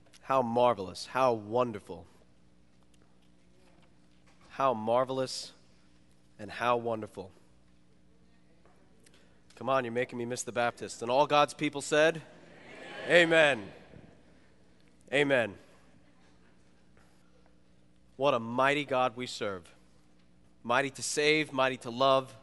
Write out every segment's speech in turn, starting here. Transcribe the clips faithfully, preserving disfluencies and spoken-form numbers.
How marvelous, how wonderful. How marvelous and how wonderful. Come on, you're making me miss the Baptist. And all God's people said, Amen. Amen. Amen. What a mighty God we serve. Mighty to save, mighty to love.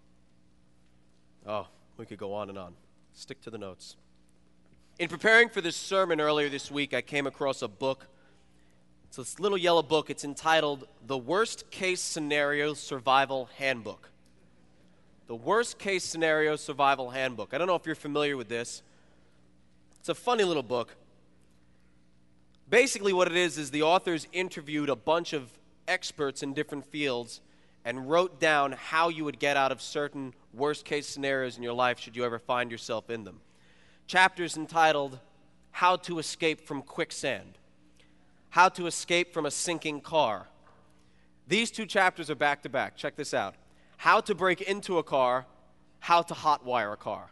Oh, we could go on and on. Stick to the notes. In preparing for this sermon earlier this week, I came across a book. It's this little yellow book. It's entitled The Worst Case Scenario Survival Handbook. The Worst Case Scenario Survival Handbook. I don't know if you're familiar with this. It's a funny little book. Basically what it is is the authors interviewed a bunch of experts in different fields and wrote down how you would get out of certain worst-case scenarios in your life should you ever find yourself in them. Chapters entitled, How to Escape from Quicksand, How to Escape from a Sinking Car. These two chapters are back-to-back. Check this out. How to Break into a Car, How to Hotwire a Car.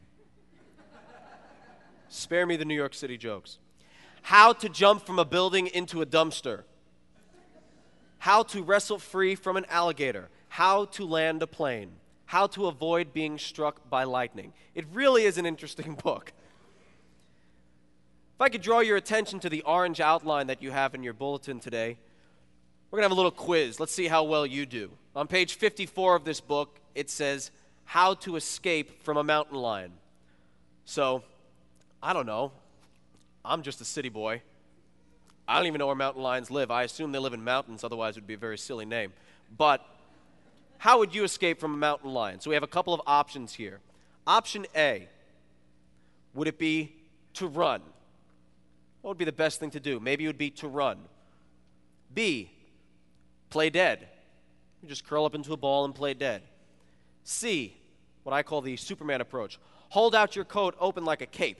Spare me the New York City jokes. How to Jump from a Building into a Dumpster. How to Wrestle Free from an Alligator. How to Land a Plane. How to Avoid Being Struck by Lightning. It really is an interesting book. If I could draw your attention to the orange outline that you have in your bulletin today, we're going to have a little quiz. Let's see how well you do. On page fifty-four of this book, it says, How to Escape from a Mountain Lion. So, I don't know. I'm just a city boy. I don't even know where mountain lions live. I assume they live in mountains, otherwise it would be a very silly name. But how would you escape from a mountain lion? So we have a couple of options here. Option A, would it be to run? What would be the best thing to do? Maybe it would be to run. B, play dead. You just curl up into a ball and play dead. C, what I call the Superman approach. Hold out your coat open like a cape.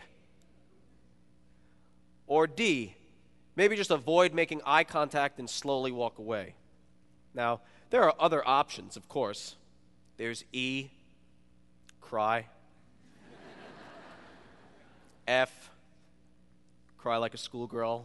Or D, maybe just avoid making eye contact and slowly walk away. Now, there are other options, of course. There's E, cry. F, cry like a schoolgirl.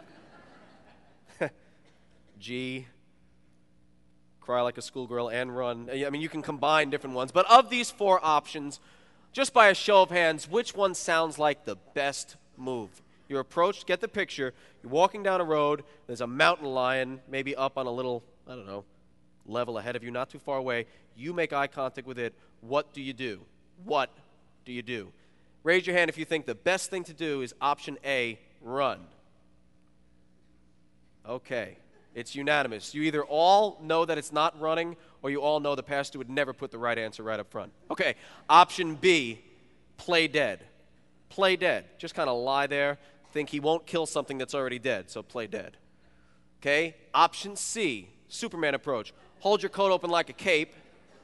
G, cry like a schoolgirl and run. I mean, you can combine different ones. But of these four options, just by a show of hands, which one sounds like the best move? You're approached, get the picture, you're walking down a road, there's a mountain lion, maybe up on a little, I don't know, level ahead of you, not too far away. You make eye contact with it. What do you do? What do you do? Raise your hand if you think the best thing to do is option A, run. Okay, it's unanimous. You either all know that it's not running, or you all know the pastor would never put the right answer right up front. Okay, option B, play dead. Play dead. Just kind of lie there. Think he won't kill something that's already dead, so play dead. Okay? Option C, Superman approach. Hold your coat open like a cape.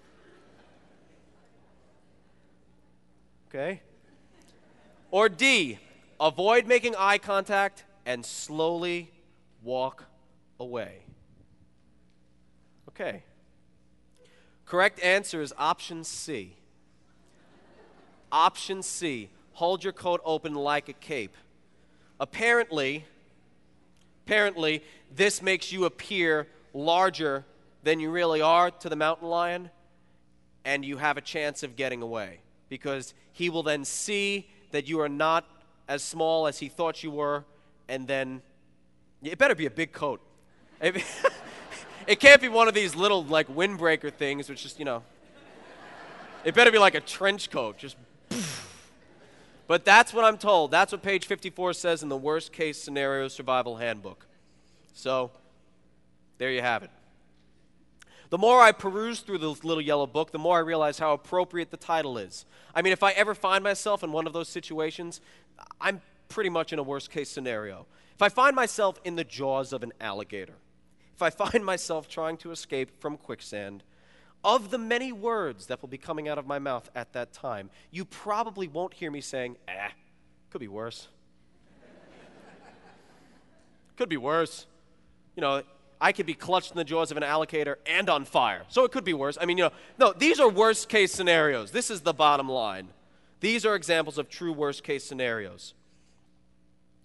Okay? Or D, avoid making eye contact and slowly walk away. Okay. Correct answer is option C. Option C, hold your coat open like a cape. Apparently, apparently, this makes you appear larger than you really are to the mountain lion, and you have a chance of getting away, because he will then see that you are not as small as he thought you were, and then, it better be a big coat. It, it can't be one of these little, like, windbreaker things, which just, you know, it better be like a trench coat, just But that's what I'm told. That's what page fifty-four says in the Worst Case Scenario Survival Handbook. So, there you have it. The more I peruse through this little yellow book, the more I realize how appropriate the title is. I mean, if I ever find myself in one of those situations, I'm pretty much in a worst case scenario. If I find myself in the jaws of an alligator, if I find myself trying to escape from quicksand, of the many words that will be coming out of my mouth at that time, you probably won't hear me saying, eh, could be worse. Could be worse. You know, I could be clutched in the jaws of an alligator and on fire, so it could be worse. I mean, you know, no, these are worst case scenarios. This is the bottom line. These are examples of true worst case scenarios.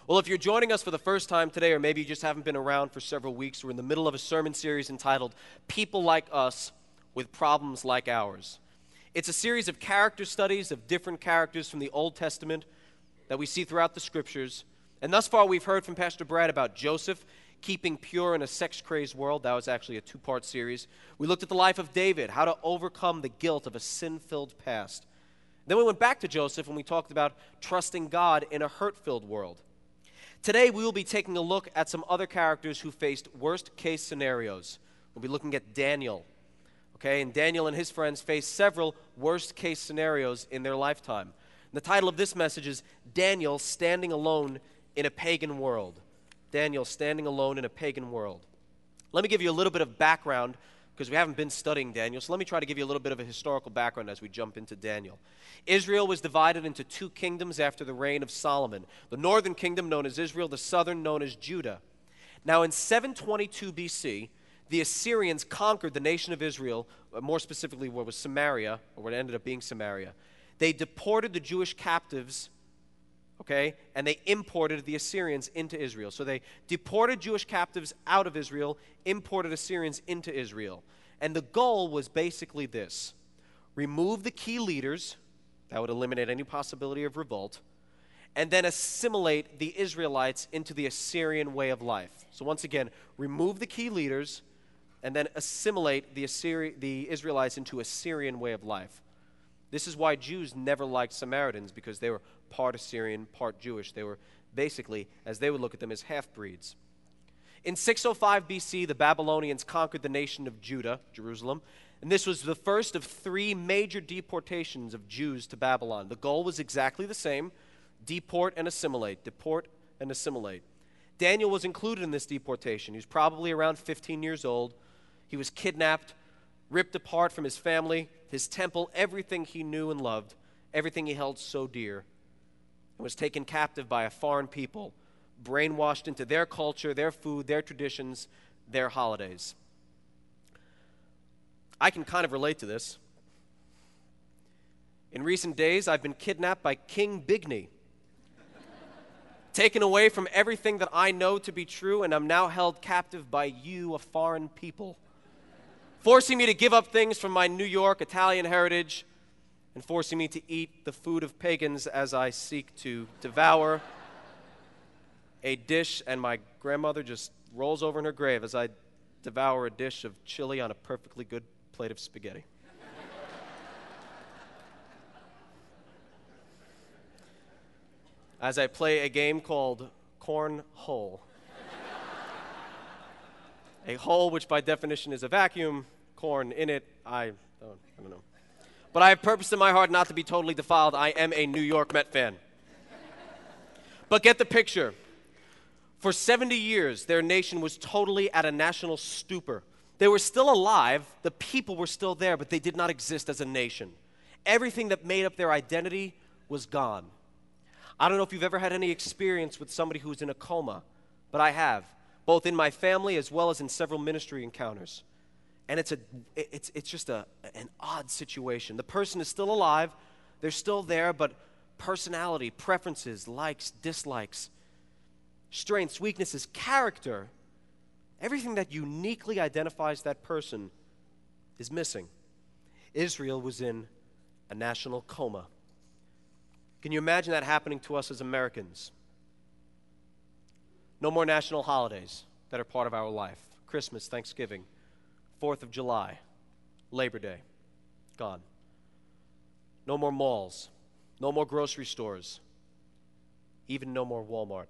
Well, if you're joining us for the first time today, or maybe you just haven't been around for several weeks, we're in the middle of a sermon series entitled People Like Us with Problems Like Ours. It's a series of character studies of different characters from the Old Testament that we see throughout the Scriptures. And thus far, we've heard from Pastor Brad about Joseph keeping pure in a sex-crazed world. That was actually a two-part series. We looked at the life of David, how to overcome the guilt of a sin-filled past. Then we went back to Joseph and we talked about trusting God in a hurt-filled world. Today, we will be taking a look at some other characters who faced worst-case scenarios. We'll be looking at Daniel. Okay, and Daniel and his friends faced several worst-case scenarios in their lifetime. And the title of this message is Daniel Standing Alone in a Pagan World. Daniel Standing Alone in a Pagan World. Let me give you a little bit of background, because we haven't been studying Daniel, so let me try to give you a little bit of a historical background as we jump into Daniel. Israel was divided into two kingdoms after the reign of Solomon. The northern kingdom known as Israel, the southern known as Judah. Now in seven twenty-two B C, the Assyrians conquered the nation of Israel, more specifically what was Samaria, or what ended up being Samaria. They deported the Jewish captives, okay, and they imported the Assyrians into Israel. So they deported Jewish captives out of Israel, imported Assyrians into Israel. And the goal was basically this: remove the key leaders, that would eliminate any possibility of revolt, and then assimilate the Israelites into the Assyrian way of life. So once again, remove the key leaders, and then assimilate the, Assyri- the Israelites into Assyrian way of life. This is why Jews never liked Samaritans, because they were part Assyrian, part Jewish. They were basically, as they would look at them, as half-breeds. In six oh five B C, the Babylonians conquered the nation of Judah, Jerusalem, and this was the first of three major deportations of Jews to Babylon. The goal was exactly the same: deport and assimilate, deport and assimilate. Daniel was included in this deportation. He was probably around fifteen years old. He was kidnapped, ripped apart from his family, his temple, everything he knew and loved, everything he held so dear, and was taken captive by a foreign people, brainwashed into their culture, their food, their traditions, their holidays. I can kind of relate to this. In recent days, I've been kidnapped by King Bigny, taken away from everything that I know to be true, and I'm now held captive by you, a foreign people, forcing me to give up things from my New York Italian heritage and forcing me to eat the food of pagans as I seek to devour a dish, and my grandmother just rolls over in her grave as I devour a dish of chili on a perfectly good plate of spaghetti. As I play a game called Cornhole. A hole which by definition is a vacuum, corn in it, I don't, I don't know. But I have purposed in my heart not to be totally defiled. I am a New York Met fan. But get the picture. For seventy years, their nation was totally at a national stupor. They were still alive, the people were still there, but they did not exist as a nation. Everything that made up their identity was gone. I don't know if you've ever had any experience with somebody who's in a coma, but I have, both in my family as well as in several ministry encounters. And it's a, it's, it's just a, an odd situation. The person is still alive, they're still there, but personality, preferences, likes, dislikes, strengths, weaknesses, character, everything that uniquely identifies that person is missing. Israel was in a national coma. Can you imagine that happening to us as Americans? No more national holidays that are part of our life. Christmas, Thanksgiving, fourth of July, Labor Day, gone. No more malls, no more grocery stores, even no more Walmart.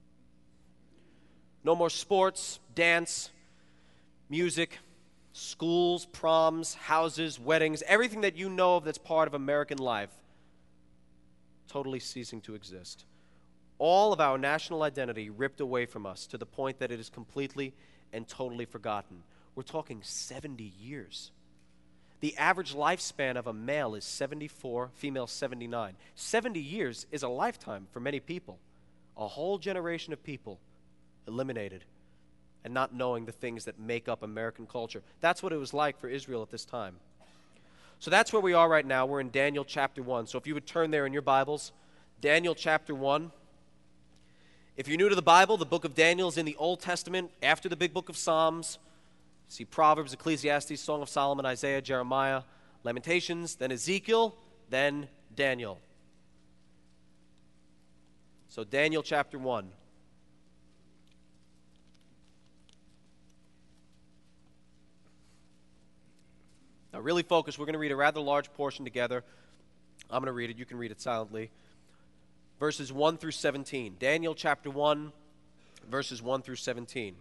No more sports, dance, music, schools, proms, houses, weddings, everything that you know of that's part of American life, totally ceasing to exist. All of our national identity ripped away from us to the point that it is completely and totally forgotten. We're talking seventy years. The average lifespan of a male is seventy-four, female seventy-nine. seventy years is a lifetime for many people. A whole generation of people eliminated and not knowing the things that make up American culture. That's what it was like for Israel at this time. So that's where we are right now. We're in Daniel chapter one. So if you would turn there in your Bibles, Daniel chapter one. If you're new to the Bible, the book of Daniel is in the Old Testament after the big book of Psalms. See Proverbs, Ecclesiastes, Song of Solomon, Isaiah, Jeremiah, Lamentations, then Ezekiel, then Daniel. So Daniel chapter one. Now really focus. We're going to read a rather large portion together. I'm going to read it. You can read it silently. Verses one through seventeen. Daniel chapter one, verses one through seventeen.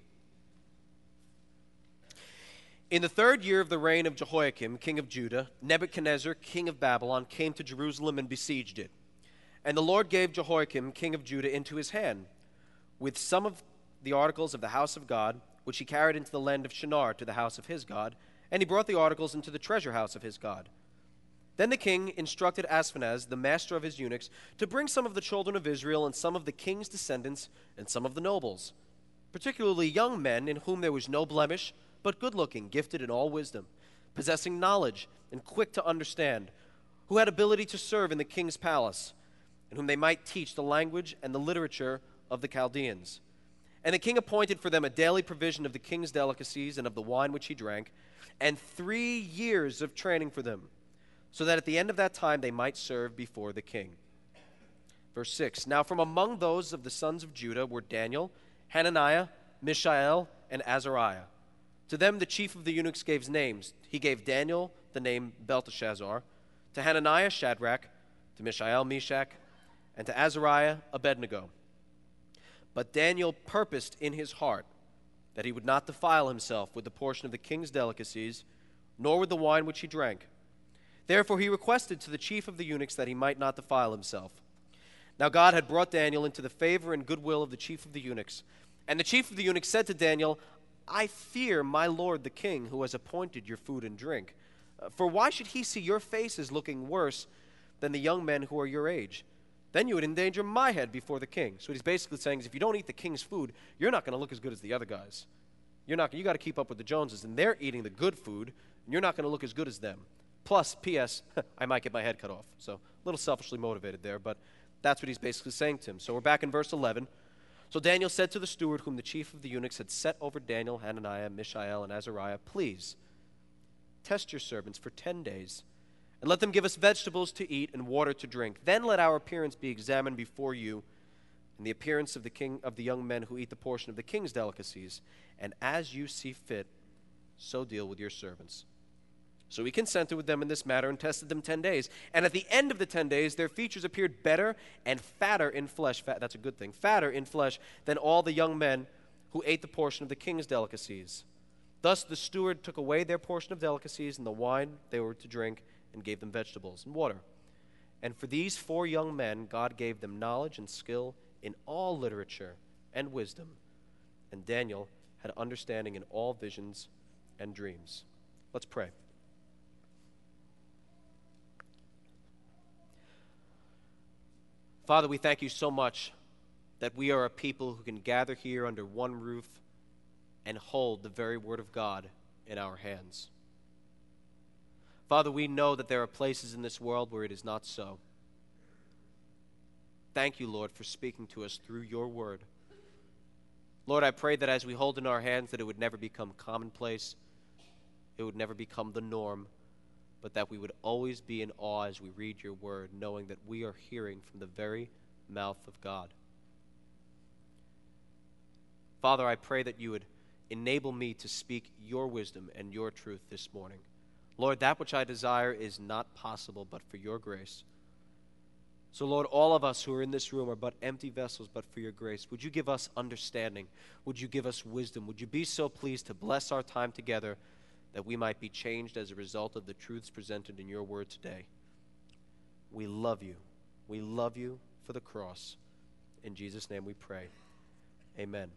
In the third year of the reign of Jehoiakim, king of Judah, Nebuchadnezzar, king of Babylon, came to Jerusalem and besieged it. And the Lord gave Jehoiakim, king of Judah, into his hand, with some of the articles of the house of God, which he carried into the land of Shinar to the house of his God, and he brought the articles into the treasure house of his God. Then the king instructed Ashpenaz, the master of his eunuchs, to bring some of the children of Israel and some of the king's descendants and some of the nobles, particularly young men in whom there was no blemish, but good-looking, gifted in all wisdom, possessing knowledge and quick to understand, who had ability to serve in the king's palace, and whom they might teach the language and the literature of the Chaldeans. And the king appointed for them a daily provision of the king's delicacies and of the wine which he drank, and three years of training for them, so that at the end of that time they might serve before the king. Verse six, Now from among those of the sons of Judah were Daniel, Hananiah, Mishael, and Azariah. To them the chief of the eunuchs gave names. He gave Daniel the name Belteshazzar, to Hananiah Shadrach, to Mishael Meshach, and to Azariah Abednego. But Daniel purposed in his heart that he would not defile himself with the portion of the king's delicacies, nor with the wine which he drank. Therefore he requested to the chief of the eunuchs that he might not defile himself. Now God had brought Daniel into the favor and goodwill of the chief of the eunuchs. And the chief of the eunuchs said to Daniel, I fear my lord the king, who has appointed your food and drink. Uh, for why should he see your faces looking worse than the young men who are your age? Then you would endanger my head before the king. So what he's basically saying is, if you don't eat the king's food, you're not going to look as good as the other guys. You're not. You got to keep up with the Joneses, and they're eating the good food, and you're not going to look as good as them. Plus, P S, I might get my head cut off. So a little selfishly motivated there, but that's what he's basically saying to him. So we're back in verse eleven. So Daniel said to the steward, whom the chief of the eunuchs had set over Daniel, Hananiah, Mishael, and Azariah, Please, test your servants for ten days, and let them give us vegetables to eat and water to drink. Then let our appearance be examined before you, and the appearance of the king of the young men who eat the portion of the king's delicacies. And as you see fit, so deal with your servants. So he consented with them in this matter and tested them ten days. And at the end of the ten days, their features appeared better and fatter in flesh. Fat, that's a good thing. Fatter in flesh than all the young men who ate the portion of the king's delicacies. Thus the steward took away their portion of delicacies and the wine they were to drink, and gave them vegetables and water. And for these four young men, God gave them knowledge and skill in all literature and wisdom. And Daniel had understanding in all visions and dreams. Let's pray. Father, we thank you so much that we are a people who can gather here under one roof and hold the very word of God in our hands. Father, we know that there are places in this world where it is not so. Thank you, Lord, for speaking to us through your word. Lord, I pray that as we hold in our hands that it would never become commonplace, it would never become the norm, but that we would always be in awe as we read your word, knowing that we are hearing from the very mouth of God. Father, I pray that you would enable me to speak your wisdom and your truth this morning. Lord, that which I desire is not possible but for your grace. So, Lord, all of us who are in this room are but empty vessels but for your grace. Would you give us understanding? Would you give us wisdom? Would you be so pleased to bless our time together that we might be changed as a result of the truths presented in your word today? We love you. We love you for the cross. In Jesus' name we pray. Amen.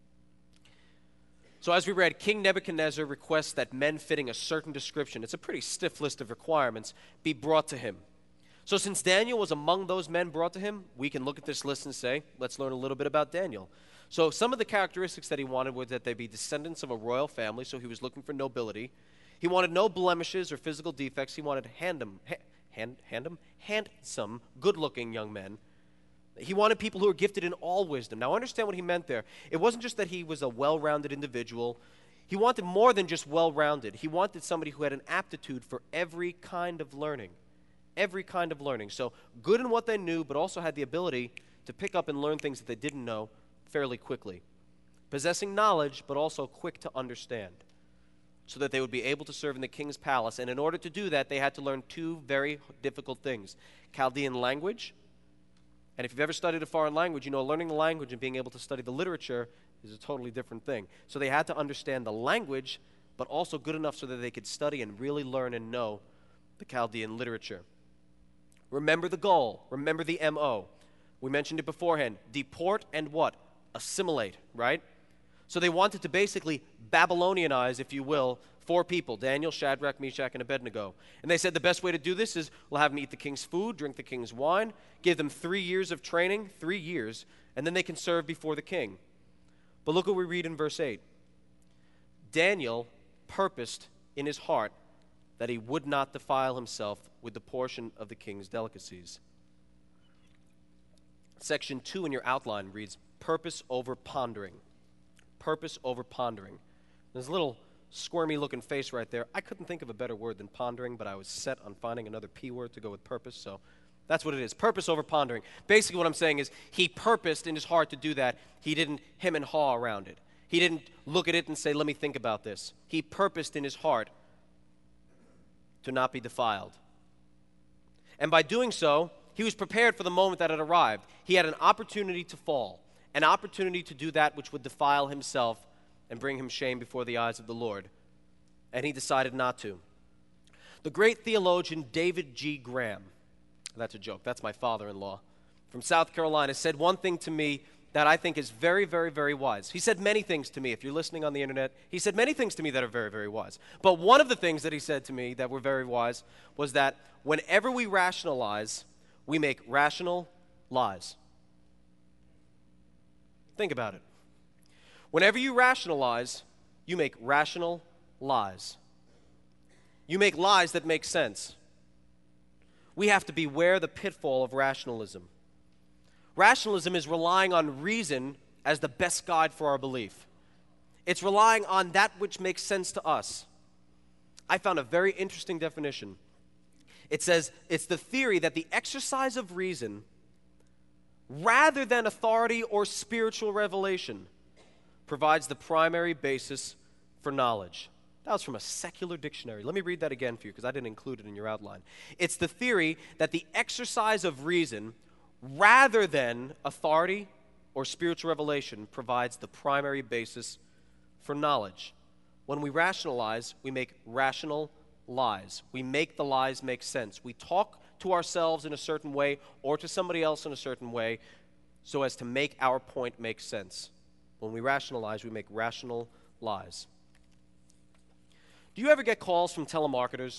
So as we read, King Nebuchadnezzar requests that men fitting a certain description, it's a pretty stiff list of requirements, be brought to him. So since Daniel was among those men brought to him, we can look at this list and say, let's learn a little bit about Daniel. So some of the characteristics that he wanted were that they be descendants of a royal family, so he was looking for nobility. He wanted no blemishes or physical defects. He wanted handsome, hand, handsome, handsome, good-looking young men. He wanted people who were gifted in all wisdom. Now, understand what he meant there. It wasn't just that he was a well-rounded individual. He wanted more than just well-rounded. He wanted somebody who had an aptitude for every kind of learning. Every kind of learning. So good in what they knew, but also had the ability to pick up and learn things that they didn't know fairly quickly. Possessing knowledge, but also quick to understand, so that they would be able to serve in the king's palace. And in order to do that, they had to learn two very difficult things: Chaldean language. And if you've ever studied a foreign language, you know learning the language and being able to study the literature is a totally different thing. So they had to understand the language, but also good enough so that they could study and really learn and know the Chaldean literature. Remember the goal. Remember the M O. We mentioned it beforehand. Deport and what? Assimilate, right? So they wanted to basically Babylonianize, if you will, four people: Daniel, Shadrach, Meshach, and Abednego. And they said the best way to do this is we'll have them eat the king's food, drink the king's wine, give them three years of training, three years, and then they can serve before the king. But look what we read in verse eight. Daniel purposed in his heart that he would not defile himself with the portion of the king's delicacies. Section two in your outline reads, purpose over pondering. Purpose over pondering. There's a little squirmy looking face right there. I couldn't think of a better word than pondering, but I was set on finding another P word to go with purpose, so that's what it is. Purpose over pondering. Basically what I'm saying is he purposed in his heart to do that. He didn't hem and haw around it. He didn't look at it and say, let me think about this. He purposed in his heart to not be defiled. And by doing so, he was prepared for the moment that had arrived. He had an opportunity to fall, an opportunity to do that which would defile himself and bring him shame before the eyes of the Lord. And he decided not to. The great theologian David G. Graham, that's a joke, that's my father-in-law, from South Carolina, said one thing to me that I think is very, very, very wise. He said many things to me. If you're listening on the internet, he said many things to me that are very, very wise. But one of the things that he said to me that were very wise was that whenever we rationalize, we make rational lies. Think about it. Whenever you rationalize, you make rational lies. You make lies that make sense. We have to beware the pitfall of rationalism. Rationalism is relying on reason as the best guide for our belief. It's relying on that which makes sense to us. I found a very interesting definition. It says it's the theory that the exercise of reason, rather than authority or spiritual revelation, provides the primary basis for knowledge. That was from a secular dictionary. Let me read that again for you because I didn't include it in your outline. It's the theory that the exercise of reason, rather than authority or spiritual revelation, provides the primary basis for knowledge. When we rationalize, we make rational lies. We make the lies make sense. We talk to ourselves in a certain way or to somebody else in a certain way so as to make our point make sense. When we rationalize, we make rational lies. Do you ever get calls from telemarketers?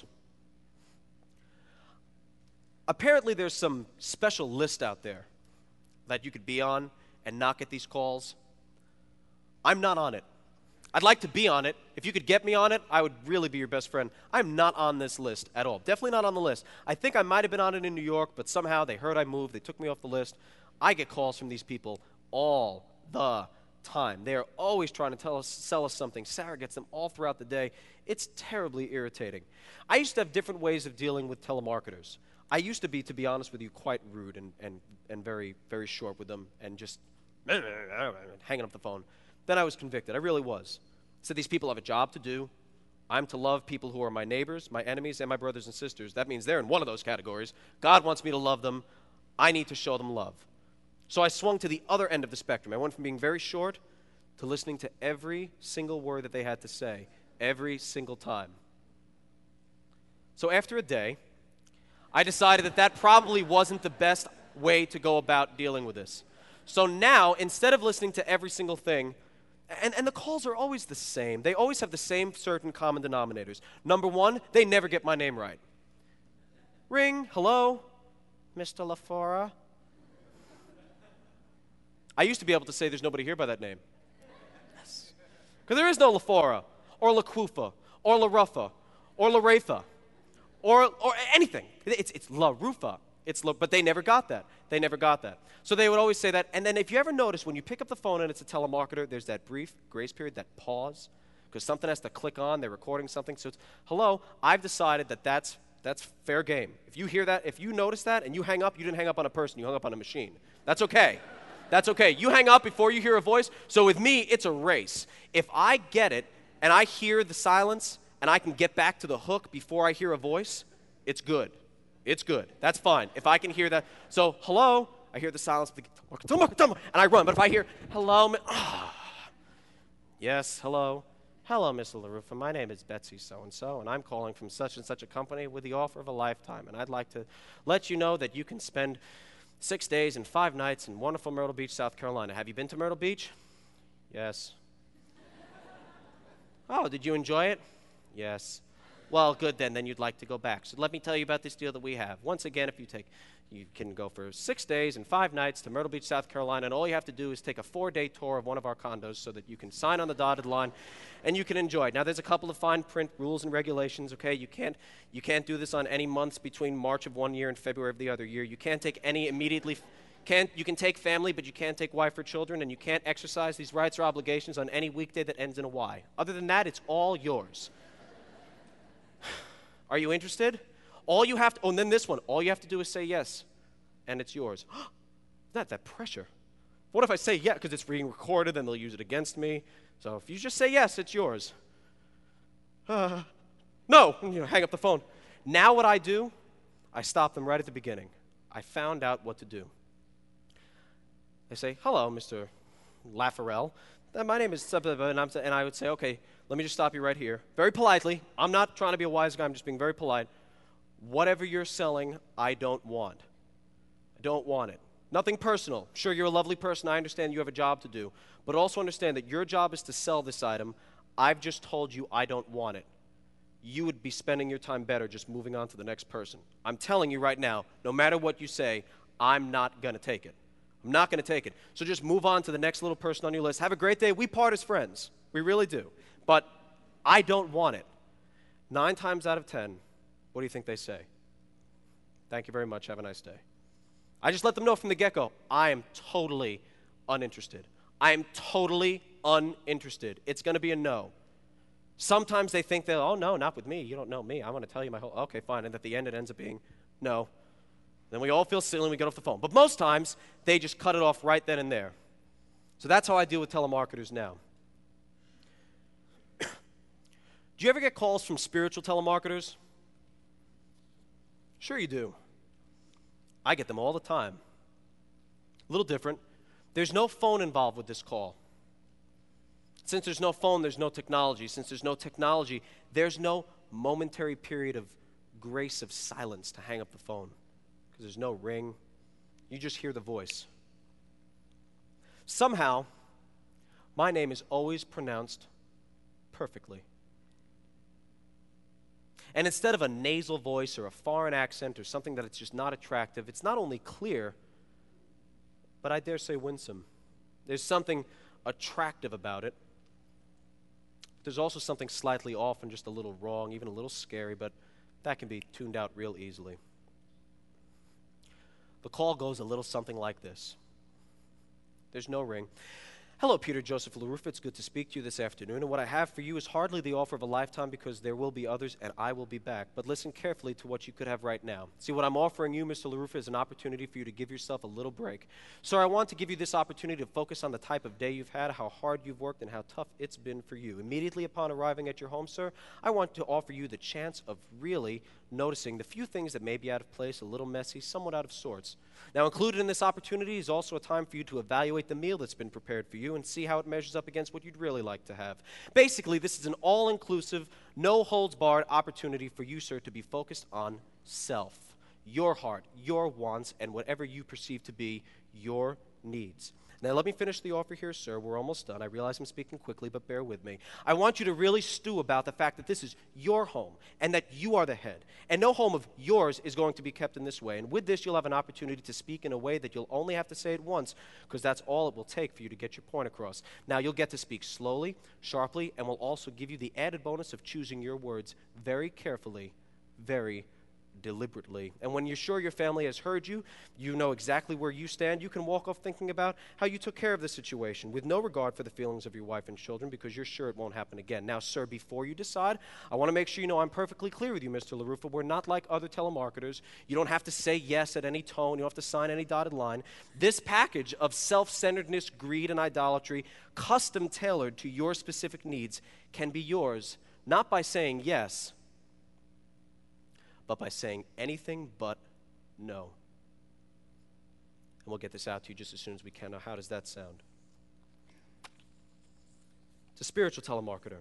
Apparently there's some special list out there that you could be on and not get these calls. I'm not on it. I'd like to be on it. If you could get me on it, I would really be your best friend. I'm not on this list at all. Definitely not on the list. I think I might have been on it in New York, but somehow they heard I moved. They took me off the list. I get calls from these people all the time. They are always trying to tell us, sell us something. Sarah gets them all throughout the day. It's terribly irritating. I used to have different ways of dealing with telemarketers. I used to be, to be honest with you, quite rude and, and, and very, very short with them and just hanging up the phone. Then I was convicted. I really was. So these people have a job to do. I'm to love people who are my neighbors, my enemies, and my brothers and sisters. That means they're in one of those categories. God wants me to love them. I need to show them love. So I swung to the other end of the spectrum. I went from being very short to listening to every single word that they had to say, every single time. So after a day, I decided that that probably wasn't the best way to go about dealing with this. So now, instead of listening to every single thing, and, and the calls are always the same. They always have the same certain common denominators. Number one, they never get my name right. Ring, hello, Mister LaFora. I used to be able to say there's nobody here by that name. Yes. Because there is no LaFora, or LaQufa, or LaRuffa, or LaRafa, or, or anything. It's, it's La Rufa. It's low, but they never got that. They never got that. So they would always say that. And then if you ever notice, when you pick up the phone and it's a telemarketer, there's that brief grace period, that pause, because something has to click on. They're recording something. So it's, hello, I've decided that that's, that's fair game. If you hear that, if you notice that and you hang up, you didn't hang up on a person. You hung up on a machine. That's okay. That's okay. You hang up before you hear a voice. So with me, it's a race. If I get it and I hear the silence and I can get back to the hook before I hear a voice, it's good. It's good. That's fine. If I can hear that. So, hello, I hear the silence, and I run. But if I hear, hello, oh, yes, hello. Hello, Mister LaRufa. My name is Betsy so-and-so, and I'm calling from such and such a company with the offer of a lifetime. And I'd like to let you know that you can spend six days and five nights in wonderful Myrtle Beach, South Carolina. Have you been to Myrtle Beach? Yes. Oh, did you enjoy it? Yes. Well, good then, then you'd like to go back. So let me tell you about this deal that we have. Once again, if you take, you can go for six days and five nights to Myrtle Beach, South Carolina, and all you have to do is take a four-day tour of one of our condos so that you can sign on the dotted line and you can enjoy it. Now, there's a couple of fine print rules and regulations, okay? You can't, you can't do this on any months between March of one year and February of the other year. You can't take any immediately, can't, you can take family, but you can't take wife or children, and you can't exercise these rights or obligations on any weekday that ends in a Y. Other than that, it's all yours. Are you interested? All you have to, oh, and then this one, all you have to do is say yes, and it's yours. Not that pressure. What if I say yes, because it's being recorded, and they'll use it against me? So if you just say yes, it's yours. Uh, no, you know, hang up the phone. Now what I do, I stop them right at the beginning. I found out what to do. They say, hello, Mister Laffarel. My name is, and, I'm, and I would say, okay, let me just stop you right here. Very politely. I'm not trying to be a wise guy. I'm just being very polite. Whatever you're selling, I don't want. I don't want it. Nothing personal. Sure, you're a lovely person. I understand you have a job to do. But also understand that your job is to sell this item. I've just told you I don't want it. You would be spending your time better just moving on to the next person. I'm telling you right now, no matter what you say, I'm not going to take it. I'm not going to take it. So just move on to the next little person on your list. Have a great day. We part as friends. We really do. But I don't want it. Nine times out of ten, what do you think they say? Thank you very much. Have a nice day. I just let them know from the get-go, I am totally uninterested. I am totally uninterested. It's going to be a no. Sometimes they think that, oh, no, not with me. You don't know me. I want to tell you my whole, okay, fine. And at the end, it ends up being no. Then we all feel silly and we get off the phone. But most times, they just cut it off right then and there. So that's how I deal with telemarketers now. Do you ever get calls from spiritual telemarketers? Sure you do. I get them all the time. A little different. There's no phone involved with this call. Since there's no phone, there's no technology. Since there's no technology, there's no momentary period of grace of silence to hang up the phone. Because there's no ring. You just hear the voice. Somehow, my name is always pronounced perfectly. And instead of a nasal voice or a foreign accent or something that it's just not attractive, it's not only clear, but I dare say winsome. There's something attractive about it. There's also something slightly off and just a little wrong, even a little scary, but that can be tuned out real easily. The call goes a little something like this. There's no ring. Hello, Peter Joseph LaRufa. It's good to speak to you this afternoon. And what I have for you is hardly the offer of a lifetime because there will be others and I will be back. But listen carefully to what you could have right now. See, what I'm offering you, Mister LaRufa, is an opportunity for you to give yourself a little break. Sir, I want to give you this opportunity to focus on the type of day you've had, how hard you've worked, and how tough it's been for you. Immediately upon arriving at your home, sir, I want to offer you the chance of really noticing the few things that may be out of place, a little messy, somewhat out of sorts. Now, included in this opportunity is also a time for you to evaluate the meal that's been prepared for you and see how it measures up against what you'd really like to have. Basically, this is an all-inclusive, no-holds-barred opportunity for you, sir, to be focused on self, your heart, your wants, and whatever you perceive to be your needs. Now, let me finish the offer here, sir. We're almost done. I realize I'm speaking quickly, but bear with me. I want you to really stew about the fact that this is your home and that you are the head. And no home of yours is going to be kept in this way. And with this, you'll have an opportunity to speak in a way that you'll only have to say it once because that's all it will take for you to get your point across. Now, you'll get to speak slowly, sharply, and we'll also give you the added bonus of choosing your words very carefully, very, deliberately. And when you're sure your family has heard you, you know exactly where you stand, you can walk off thinking about how you took care of the situation with no regard for the feelings of your wife and children because you're sure it won't happen again. Now, sir, before you decide, I want to make sure you know I'm perfectly clear with you, Mister LaRufa. We're not like other telemarketers. You don't have to say yes at any tone. You don't have to sign any dotted line. This package of self-centeredness, greed, and idolatry, custom tailored to your specific needs, can be yours, not by saying yes, but by saying anything but no. And we'll get this out to you just as soon as we can. Now, how does that sound? It's a spiritual telemarketer.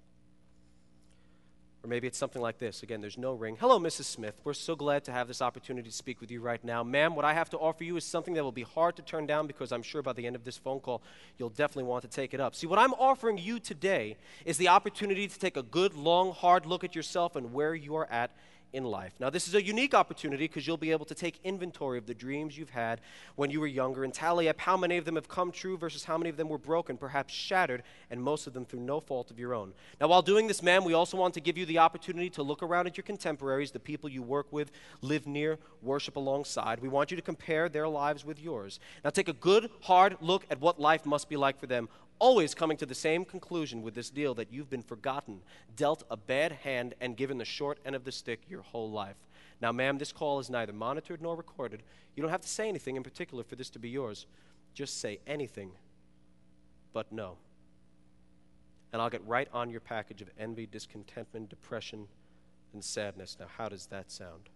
Or maybe it's something like this. Again, there's no ring. Hello, Missus Smith. We're so glad to have this opportunity to speak with you right now. Ma'am, what I have to offer you is something that will be hard to turn down because I'm sure by the end of this phone call, you'll definitely want to take it up. See, what I'm offering you today is the opportunity to take a good, long, hard look at yourself and where you are at in life. Now, this is a unique opportunity because you'll be able to take inventory of the dreams you've had when you were younger and tally up how many of them have come true versus how many of them were broken, perhaps shattered, and most of them through no fault of your own. Now, while doing this, ma'am, we also want to give you the opportunity to look around at your contemporaries, the people you work with, live near, worship alongside. We want you to compare their lives with yours. Now, take a good, hard look at what life must be like for them, always coming to the same conclusion with this deal that you've been forgotten, dealt a bad hand, and given the short end of the stick your whole life. Now, ma'am, this call is neither monitored nor recorded. You don't have to say anything in particular for this to be yours. Just say anything but no. And I'll get right on your package of envy, discontentment, depression, and sadness. Now, how does that sound?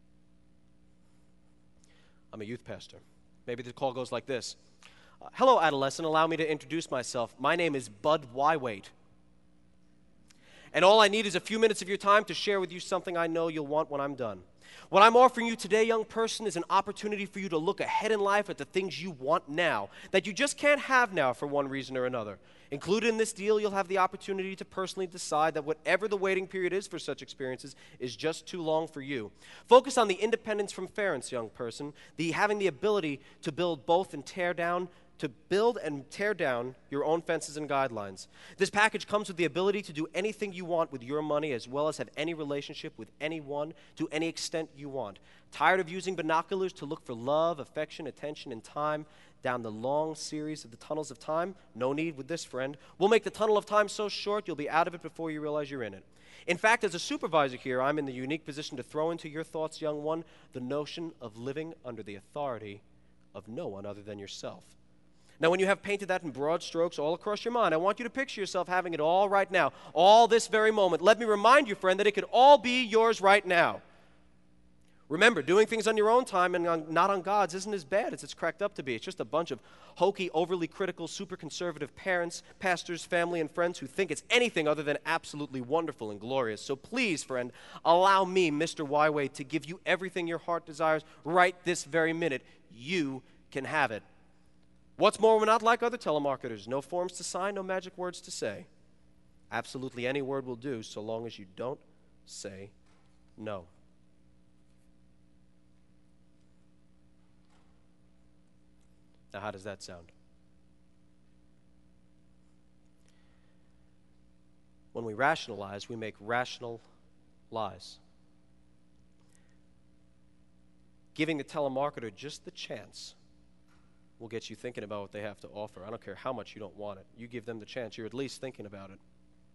I'm a youth pastor. Maybe the call goes like this. Uh, hello, adolescent. Allow me to introduce myself. My name is Bud Wywait. And all I need is a few minutes of your time to share with you something I know you'll want when I'm done. What I'm offering you today, young person, is an opportunity for you to look ahead in life at the things you want now, that you just can't have now for one reason or another. Included in this deal, you'll have the opportunity to personally decide that whatever the waiting period is for such experiences is just too long for you. Focus on the independence from parents, young person, the having the ability to build both and tear down to build and tear down your own fences and guidelines. This package comes with the ability to do anything you want with your money, as well as have any relationship with anyone to any extent you want. Tired of using binoculars to look for love, affection, attention, and time down the long series of the tunnels of time? No need with this, friend. We'll make the tunnel of time so short you'll be out of it before you realize you're in it. In fact, as a supervisor here, I'm in the unique position to throw into your thoughts, young one, the notion of living under the authority of no one other than yourself. Now, when you have painted that in broad strokes all across your mind, I want you to picture yourself having it all right now, all this very moment. Let me remind you, friend, that it could all be yours right now. Remember, doing things on your own time and on, not on God's isn't as bad as it's cracked up to be. It's just a bunch of hokey, overly critical, super conservative parents, pastors, family, and friends who think it's anything other than absolutely wonderful and glorious. So please, friend, allow me, Mister Wyway, to give you everything your heart desires right this very minute. You can have it. What's more, we're not like other telemarketers. No forms to sign, no magic words to say. Absolutely any word will do so long as you don't say no. Now, how does that sound? When we rationalize, we make rational lies. Giving the telemarketer just the chance will get you thinking about what they have to offer. I don't care how much you don't want it. You give them the chance, you're at least thinking about it.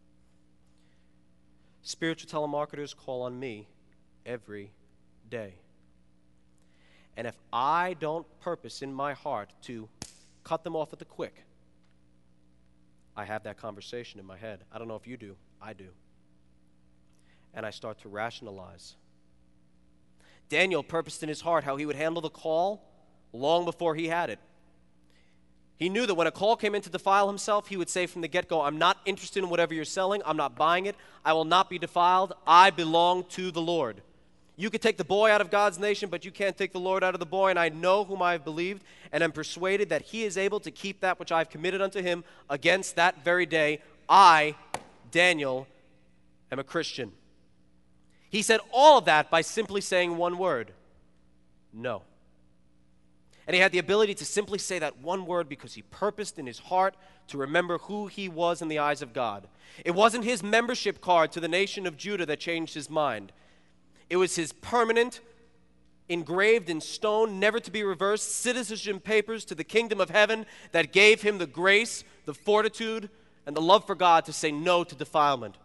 Spiritual telemarketers call on me every day. And if I don't purpose in my heart to cut them off at the quick, I have that conversation in my head. I don't know if you do. I do. And I start to rationalize. Daniel purposed in his heart how he would handle the call long before he had it. He knew that when a call came in to defile himself, he would say from the get-go, I'm not interested in whatever you're selling. I'm not buying it. I will not be defiled. I belong to the Lord. You could take the boy out of God's nation, but you can't take the Lord out of the boy, and I know whom I have believed, and am persuaded that he is able to keep that which I have committed unto him against that very day. I, Daniel, am a Christian. He said all of that by simply saying one word, no. And he had the ability to simply say that one word because he purposed in his heart to remember who he was in the eyes of God. It wasn't his membership card to the nation of Judah that changed his mind. It was his permanent, engraved in stone, never to be reversed, citizenship papers to the kingdom of heaven that gave him the grace, the fortitude, and the love for God to say no to defilement.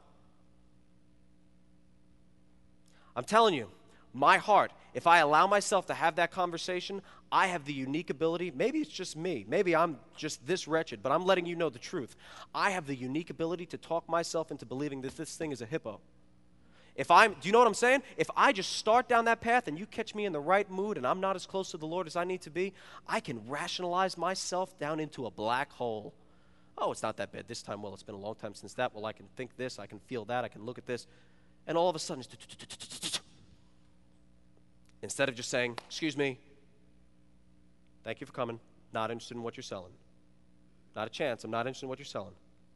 I'm telling you, my heart, if I allow myself to have that conversation, I have the unique ability, maybe it's just me, maybe I'm just this wretched, but I'm letting you know the truth. I have the unique ability to talk myself into believing that this thing is a hippo. If I'm, do you know what I'm saying? If I just start down that path and you catch me in the right mood and I'm not as close to the Lord as I need to be, I can rationalize myself down into a black hole. Oh, it's not that bad this time. Well, it's been a long time since that. Well, I can think this, I can feel that, I can look at this. And all of a sudden, it's instead of just saying, excuse me, thank you for coming, not interested in what you're selling. Not a chance, I'm not interested in what you're selling.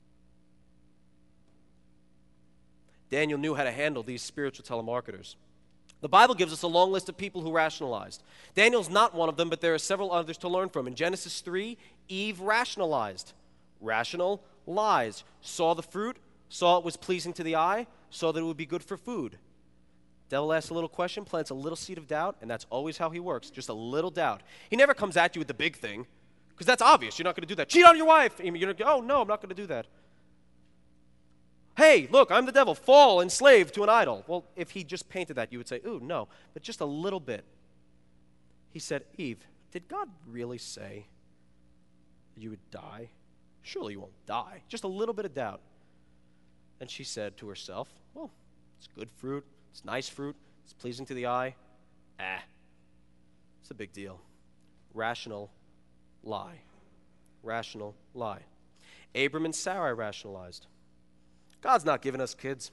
Daniel knew how to handle these spiritual telemarketers. The Bible gives us a long list of people who rationalized. Daniel's not one of them, but there are several others to learn from. In Genesis three, Eve rationalized. Rational lies. Saw the fruit, saw it was pleasing to the eye, saw that it would be good for food. Devil asks a little question, plants a little seed of doubt, and that's always how he works, just a little doubt. He never comes at you with the big thing, because that's obvious. You're not going to do that. Cheat on your wife. You're going to go, oh, no, I'm not going to do that. Hey, look, I'm the devil. Fall enslaved to an idol. Well, if he just painted that, you would say, ooh, no, but just a little bit. He said, Eve, did God really say you would die? Surely you won't die. Just a little bit of doubt. And she said to herself, well, it's good fruit. It's nice fruit. It's pleasing to the eye. Ah, it's a big deal. Rational lie. Rational lie. Abram and Sarai rationalized. God's not giving us kids.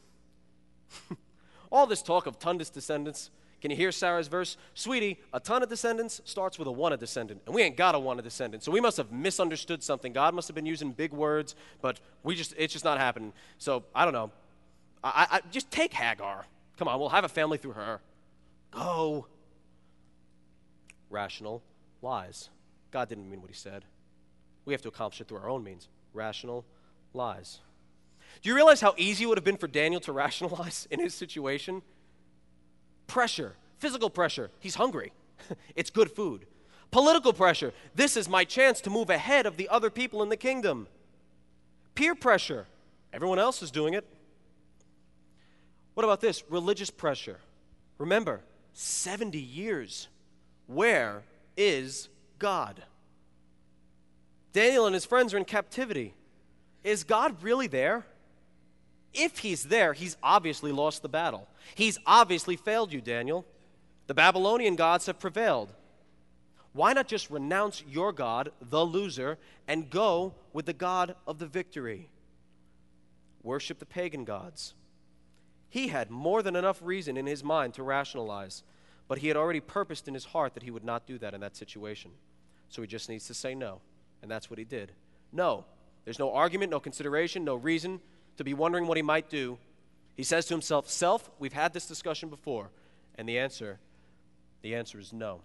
All this talk of ton of descendants. Can you hear Sarah's verse? Sweetie, a ton of descendants starts with a one a descendant, and we ain't got a one a descendant. So we must have misunderstood something. God must have been using big words, but we just it's just not happening. So I don't know. I, I just take Hagar. Come on, we'll have a family through her. Go. Rational lies. God didn't mean what he said. We have to accomplish it through our own means. Rational lies. Do you realize how easy it would have been for Daniel to rationalize in his situation? Pressure, physical pressure. He's hungry. It's good food. Political pressure. This is my chance to move ahead of the other people in the kingdom. Peer pressure. Everyone else is doing it. What about this? Religious pressure. Remember, seventy years. Where is God? Daniel and his friends are in captivity. Is God really there? If he's there, he's obviously lost the battle. He's obviously failed you, Daniel. The Babylonian gods have prevailed. Why not just renounce your God, the loser, and go with the God of the victory? Worship the pagan gods. He had more than enough reason in his mind to rationalize, but he had already purposed in his heart that he would not do that in that situation. So he just needs to say no, and that's what he did. No. There's no argument, no consideration, no reason to be wondering what he might do. He says to himself, self, we've had this discussion before. And the answer, the answer is no.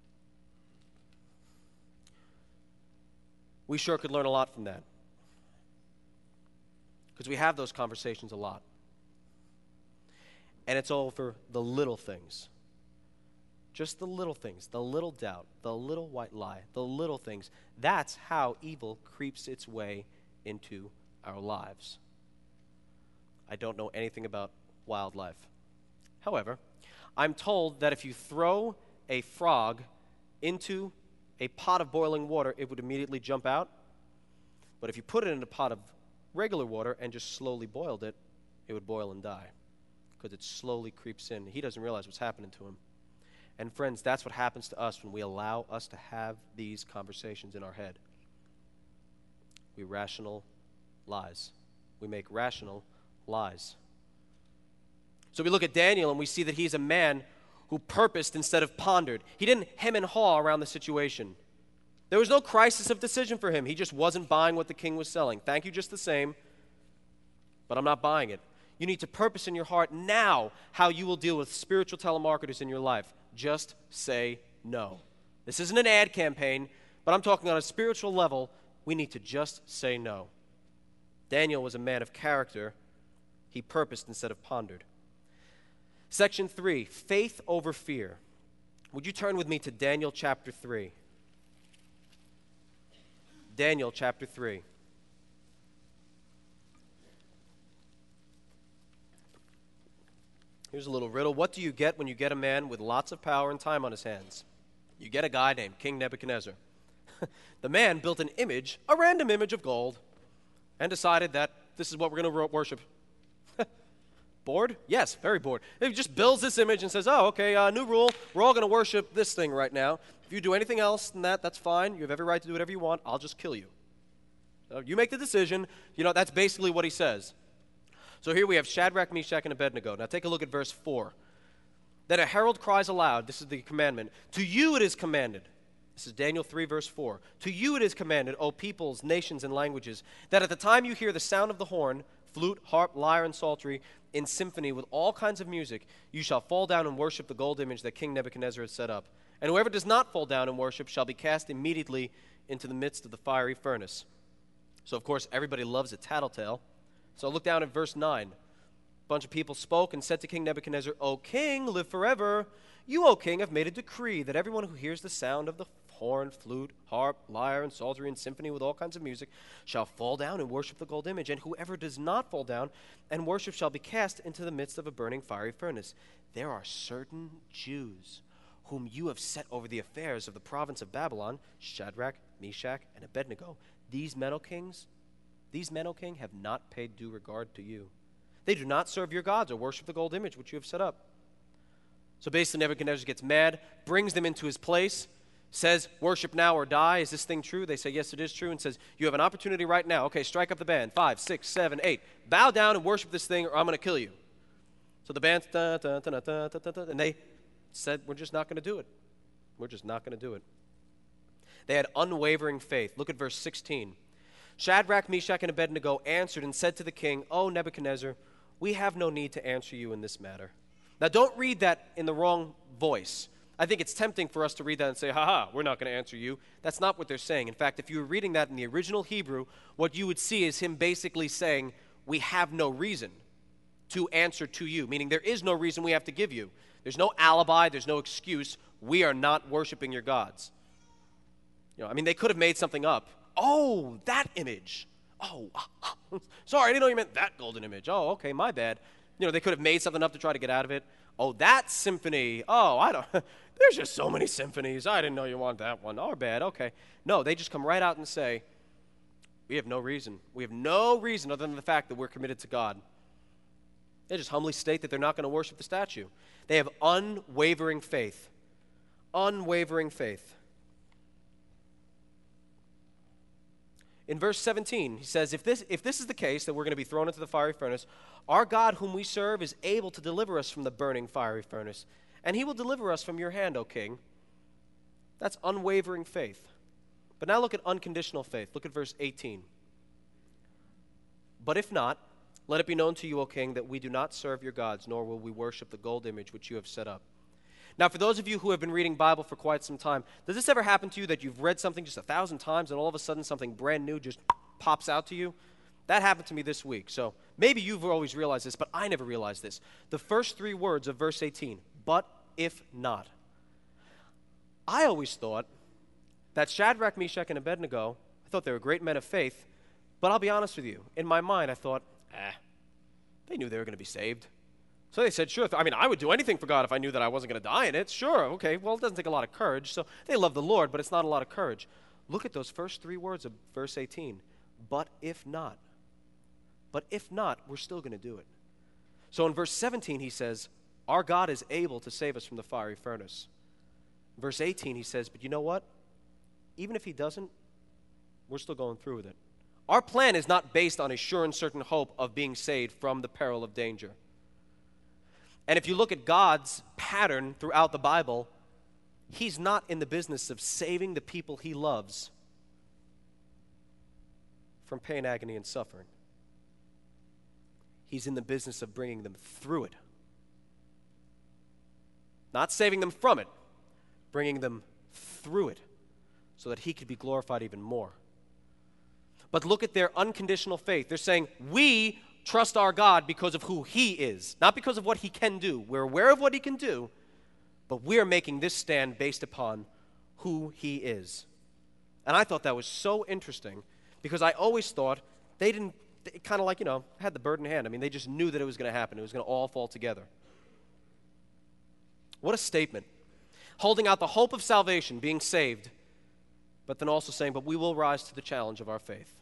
We sure could learn a lot from that. Because we have those conversations a lot. And it's all for the little things. Just the little things, the little doubt, the little white lie, the little things. That's how evil creeps its way into our lives. I don't know anything about wildlife. However, I'm told that if you throw a frog into a pot of boiling water, it would immediately jump out. But if you put it in a pot of regular water and just slowly boiled it, it would boil and die because it slowly creeps in. He doesn't realize what's happening to him. And friends, that's what happens to us when we allow us to have these conversations in our head. We rational lies. We make rational lies. So we look at Daniel and we see that he's a man who purposed instead of pondered. He didn't hem and haw around the situation. There was no crisis of decision for him. He just wasn't buying what the king was selling. Thank you just the same, but I'm not buying it. You need to purpose in your heart now how you will deal with spiritual telemarketers in your life. Just say no. This isn't an ad campaign, but I'm talking on a spiritual level. We need to just say no. Daniel was a man of character. He purposed instead of pondered. Section three, faith over fear. Would you turn with me to Daniel chapter three? Daniel chapter three. Here's a little riddle. What do you get when you get a man with lots of power and time on his hands? You get a guy named King Nebuchadnezzar. The man built an image, a random image of gold, and decided that this is what we're going to worship. Bored? Yes, very bored. He just builds this image and says, oh, okay, uh, new rule. We're all going to worship this thing right now. If you do anything else than that, that's fine. You have every right to do whatever you want. I'll just kill you. So you make the decision. You know, that's basically what he says. So here we have Shadrach, Meshach, and Abednego. Now take a look at verse four. Then a herald cries aloud, this is the commandment, to you it is commanded. This is Daniel three, verse four. To you it is commanded, O peoples, nations, and languages, that at the time you hear the sound of the horn, flute, harp, lyre, and psaltery, in symphony with all kinds of music, you shall fall down and worship the gold image that King Nebuchadnezzar has set up. And whoever does not fall down and worship shall be cast immediately into the midst of the fiery furnace. So, of course, everybody loves a tattletale. So look down at verse nine. A bunch of people spoke and said to King Nebuchadnezzar, O king, live forever. You, O king, have made a decree that everyone who hears the sound of the horn, flute, harp, lyre, and psaltery, and symphony with all kinds of music shall fall down and worship the gold image, and whoever does not fall down and worship shall be cast into the midst of a burning fiery furnace. There are certain Jews whom you have set over the affairs of the province of Babylon, Shadrach, Meshach, and Abednego. These men, O kings, these men, O king, have not paid due regard to you. They do not serve your gods or worship the gold image which you have set up. So basically Nebuchadnezzar gets mad, brings them into his place, says, worship now or die. Is this thing true? They say, yes, it is true, and says, you have an opportunity right now. Okay, strike up the band. Five, six, seven, eight. Bow down and worship this thing or I'm going to kill you. So the band, da, da, da, da, da, da, da, and they said, we're just not going to do it. We're just not going to do it. They had unwavering faith. Look at verse sixteen. Shadrach, Meshach, and Abednego answered and said to the king, O Nebuchadnezzar, we have no need to answer you in this matter. Now, don't read that in the wrong voice. I think it's tempting for us to read that and say, ha-ha, we're not going to answer you. That's not what they're saying. In fact, if you were reading that in the original Hebrew, what you would see is him basically saying, we have no reason to answer to you, meaning there is no reason we have to give you. There's no alibi. There's no excuse. We are not worshiping your gods. You know, I mean, they could have made something up. Oh, that image. Oh, sorry, I didn't know you meant that golden image. Oh, okay, my bad. You know, they could have made something up to try to get out of it. Oh, that symphony. Oh, I don't, there's just so many symphonies. I didn't know you want that one. Oh, bad, okay. No, they just come right out and say, we have no reason. We have no reason other than the fact that we're committed to God. They just humbly state that they're not going to worship the statue. They have unwavering faith. Unwavering faith. In verse seventeen, he says, if this, if this is the case, that we're going to be thrown into the fiery furnace, our God whom we serve is able to deliver us from the burning fiery furnace, and he will deliver us from your hand, O king. That's unwavering faith. But now look at unconditional faith. Look at verse eighteen. But if not, let it be known to you, O king, that we do not serve your gods, nor will we worship the gold image which you have set up. Now, for those of you who have been reading Bible for quite some time, does this ever happen to you that you've read something just a thousand times and all of a sudden something brand new just pops out to you? That happened to me this week. So maybe you've always realized this, but I never realized this. The first three words of verse eighteen, but if not. I always thought that Shadrach, Meshach, and Abednego, I thought they were great men of faith, but I'll be honest with you. In my mind, I thought, eh, they knew they were going to be saved. So they said, sure. I mean, I would do anything for God if I knew that I wasn't going to die in it. Sure, okay, well, it doesn't take a lot of courage. So they love the Lord, but it's not a lot of courage. Look at those first three words of verse eighteen. But if not. But if not, we're still going to do it. So in verse seventeen, he says, our God is able to save us from the fiery furnace. Verse eighteen, he says, but you know what? Even if he doesn't, we're still going through with it. Our plan is not based on a sure and certain hope of being saved from the peril of danger. And if you look at God's pattern throughout the Bible, he's not in the business of saving the people he loves from pain, agony, and suffering. He's in the business of bringing them through it. Not saving them from it, bringing them through it so that he could be glorified even more. But look at their unconditional faith. They're saying, we trust our God because of who he is, not because of what he can do. We're aware of what he can do, but we're making this stand based upon who he is. And I thought that was so interesting because I always thought they didn't, kind of like, you know, had the bird in hand. I mean, they just knew that it was going to happen. It was going to all fall together. What a statement. Holding out the hope of salvation, being saved, but then also saying, but we will rise to the challenge of our faith.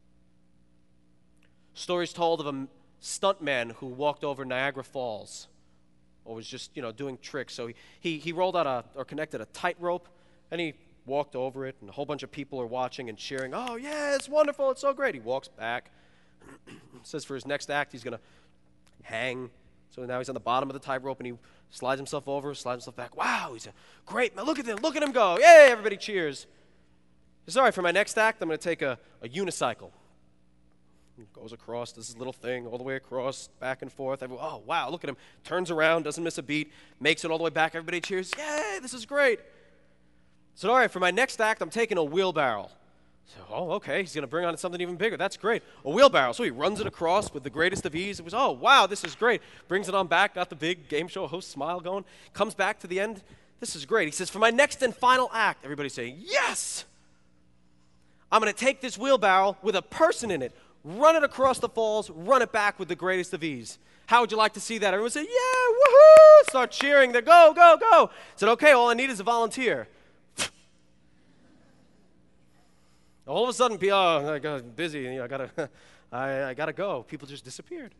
Stories told of a stuntman who walked over Niagara Falls or was just, you know, doing tricks. So he, he, he rolled out a, or connected a tightrope, and he walked over it, and a whole bunch of people are watching and cheering. Oh, yeah, it's wonderful. It's so great. He walks back. Says for his next act, he's going to hang. So now he's on the bottom of the tightrope, and he slides himself over, slides himself back. Wow, he's a great man. Look at him. Look at him go. Yay, everybody cheers. He says, all right, for my next act, I'm going to take a, a unicycle. He goes across this little thing all the way across, back and forth. Everyone, oh, wow, look at him. Turns around, doesn't miss a beat, makes it all the way back. Everybody cheers. Yay, this is great. So, all right, for my next act, I'm taking a wheelbarrow. So, oh, okay, he's going to bring on something even bigger. That's great. A wheelbarrow. So he runs it across with the greatest of ease. It was, oh, wow, this is great. Brings it on back, got the big game show host smile going. Comes back to the end. This is great. He says, for my next and final act, everybody's saying, yes! I'm going to take this wheelbarrow with a person in it, run it across the falls, run it back with the greatest of ease. How would you like to see that? Everyone say, yeah, woohoo! Start cheering. They go, go, go. Said, okay, all I need is a volunteer. All of a sudden, oh, I got busy. You know, I gotta, I, I gotta go. People just disappeared.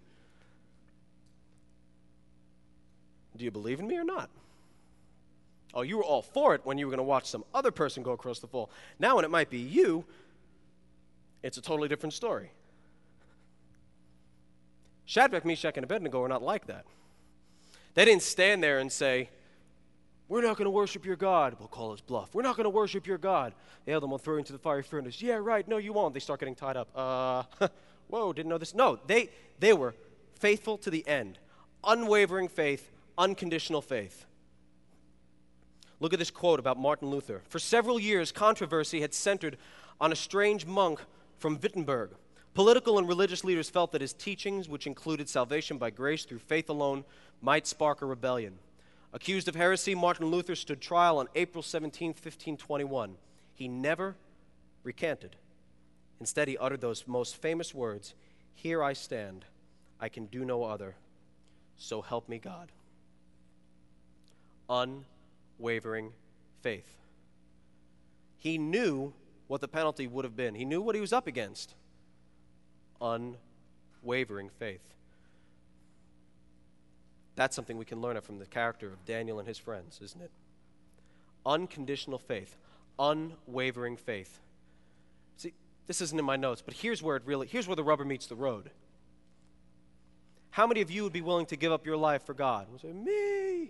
Do you believe in me or not? Oh, you were all for it when you were going to watch some other person go across the fall. Now, when it might be you, it's a totally different story. Shadrach, Meshach, and Abednego are not like that. They didn't stand there and say, we're not going to worship your God. We'll call his bluff. We're not going to worship your God. The other one will throw you into the fiery furnace. Yeah, right. No, you won't. They start getting tied up. Uh, whoa, didn't know this. No, they, they were faithful to the end. Unwavering faith, unconditional faith. Look at this quote about Martin Luther. For several years, controversy had centered on a strange monk from Wittenberg. Political and religious leaders felt that his teachings, which included salvation by grace through faith alone, might spark a rebellion. Accused of heresy, Martin Luther stood trial on April seventeenth, fifteen twenty-one. He never recanted. Instead, he uttered those most famous words, "Here I stand, I can do no other, so help me God." Unwavering faith. He knew what the penalty would have been. He knew what he was up against. Unwavering faith. That's something we can learn from the character of Daniel and his friends, isn't it? Unconditional faith, unwavering faith. See, this isn't in my notes, but here's where it really, here's where the rubber meets the road. How many of you would be willing to give up your life for God? We say, me.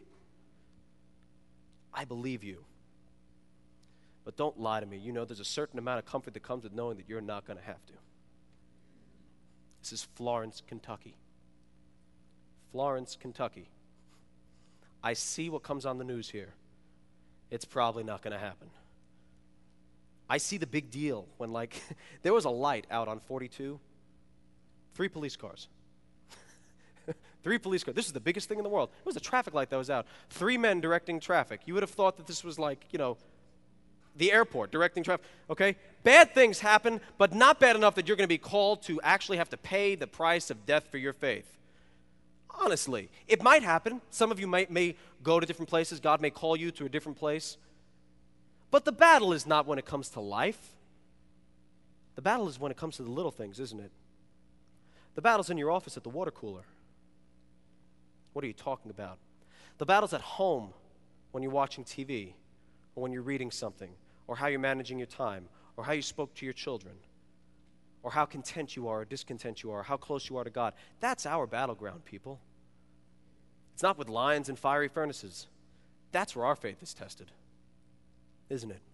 I believe you. But don't lie to me. You know there's a certain amount of comfort that comes with knowing that you're not going to have to. This is Florence, Kentucky. Florence, Kentucky. I see what comes on the news here. It's probably not going to happen. I see the big deal when, like, there was a light out on forty-two. Three police cars. Three police cars. This is the biggest thing in the world. It was a traffic light that was out. Three men directing traffic. You would have thought that this was like, you know, the airport directing traffic. Okay? Bad things happen, but not bad enough that you're going to be called to actually have to pay the price of death for your faith. Honestly, it might happen. Some of you might, may go to different places. God may call you to a different place. But the battle is not when it comes to life. The battle is when it comes to the little things, isn't it? The battle's in your office at the water cooler. What are you talking about? The battle's at home when you're watching T V, or when you're reading something, or how you're managing your time, or how you spoke to your children, or how content you are or discontent you are, or how close you are to God. That's our battleground, people. It's not with lions and fiery furnaces. That's where our faith is tested, isn't it?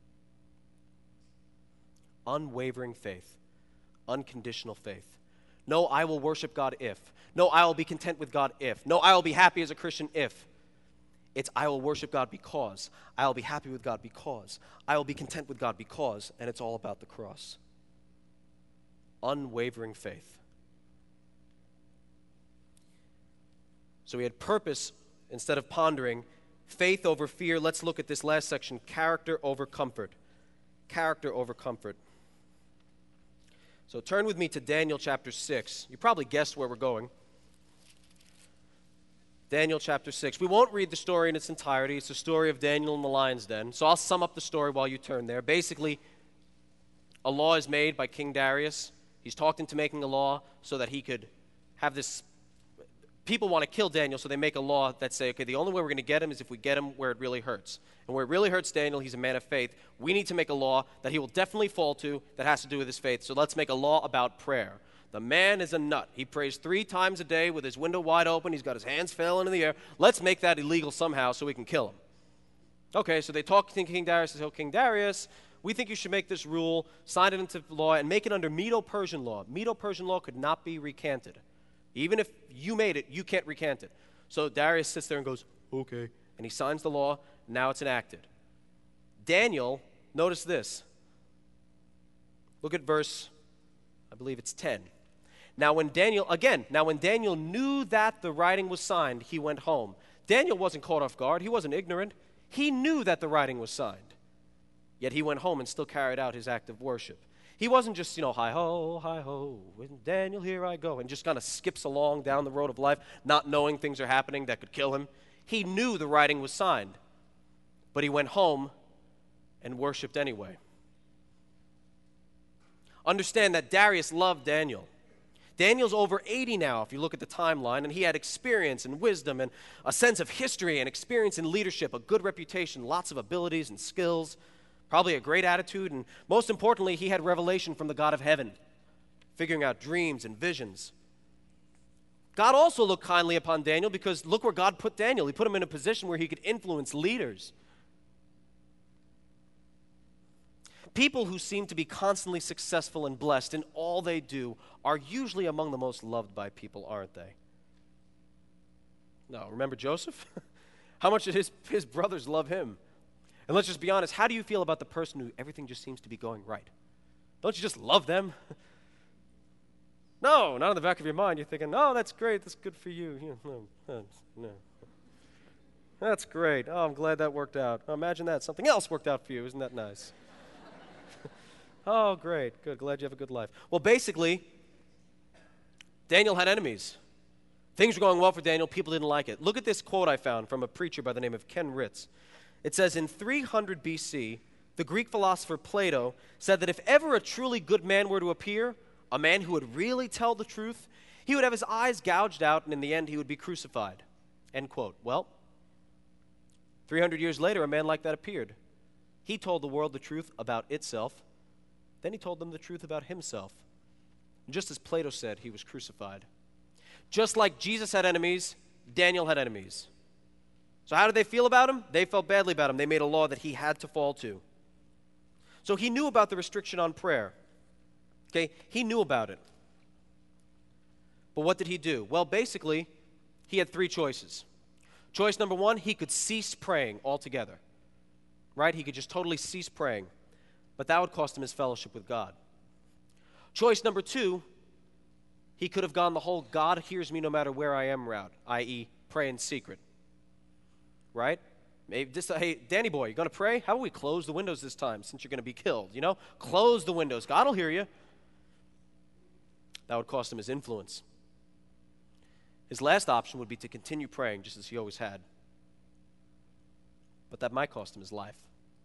Unwavering faith, unconditional faith. No, I will worship God if. No, I will be content with God if. No, I will be happy as a Christian if. It's I will worship God because. I will be happy with God because. I will be content with God because. And it's all about the cross. Unwavering faith. So he had purpose instead of pondering. Faith over fear. Let's look at this last section. Character over comfort. Character over comfort. So turn with me to Daniel chapter six. You probably guessed where we're going. Daniel chapter six. We won't read the story in its entirety. It's the story of Daniel in the lion's den. So I'll sum up the story while you turn there. Basically, a law is made by King Darius. He's talked into making a law so that he could have this. People want to kill Daniel, so they make a law that say, okay, the only way we're going to get him is if we get him where it really hurts. And where it really hurts Daniel, he's a man of faith. We need to make a law that he will definitely fall to that has to do with his faith. So let's make a law about prayer. The man is a nut. He prays three times a day with his window wide open. He's got his hands failing in the air. Let's make that illegal somehow so we can kill him. Okay, so they talk to King Darius and say, oh, King Darius, we think you should make this rule, sign it into law, and make it under Medo-Persian law. Medo-Persian law could not be recanted. Even if you made it, you can't recant it. So Darius sits there and goes, okay. And he signs the law. Now it's enacted. Daniel, notice this. Look at verse, I believe it's ten. Now when Daniel, again, now when Daniel knew that the writing was signed, he went home. Daniel wasn't caught off guard. He wasn't ignorant. He knew that the writing was signed. Yet he went home and still carried out his act of worship. He wasn't just, you know, hi-ho, hi-ho, with Daniel, here I go, and just kind of skips along down the road of life, not knowing things are happening that could kill him. He knew the writing was signed, but he went home and worshiped anyway. Understand that Darius loved Daniel. Daniel's over eighty now, if you look at the timeline, and he had experience and wisdom and a sense of history and experience in leadership, a good reputation, lots of abilities and skills, probably a great attitude, and most importantly, he had revelation from the God of heaven, figuring out dreams and visions. God also looked kindly upon Daniel because look where God put Daniel. He put him in a position where he could influence leaders. People who seem to be constantly successful and blessed in all they do are usually among the most loved by people, aren't they? No, remember Joseph? How much did his, his brothers love him? And let's just be honest, how do you feel about the person who everything just seems to be going right? Don't you just love them? No, not in the back of your mind. You're thinking, oh, that's great, that's good for you. you know, no, no. That's great. Oh, I'm glad that worked out. Oh, imagine that. Something else worked out for you. Isn't that nice? Oh, great. Good. Glad you have a good life. Well, basically, Daniel had enemies. Things were going well for Daniel. People didn't like it. Look at this quote I found from a preacher by the name of Ken Ritz. It says, in three hundred B C, the Greek philosopher Plato said that if ever a truly good man were to appear, a man who would really tell the truth, he would have his eyes gouged out, and in the end, he would be crucified. End quote. Well, three hundred years later, a man like that appeared. He told the world the truth about itself. Then he told them the truth about himself. And just as Plato said, he was crucified. Just like Jesus had enemies, Daniel had enemies. So how did they feel about him? They felt badly about him. They made a law that he had to fall to. So he knew about the restriction on prayer. Okay, he knew about it. But what did he do? Well, basically, he had three choices. Choice number one, he could cease praying altogether. Right? He could just totally cease praying. But that would cost him his fellowship with God. Choice number two, he could have gone the whole God hears me no matter where I am route, that is pray in secret. Right? Maybe just, hey, Danny boy, you going to pray? How about we close the windows this time since you're going to be killed? You know, close the windows. God will hear you. That would cost him his influence. His last option would be to continue praying just as he always had. But that might cost him his life.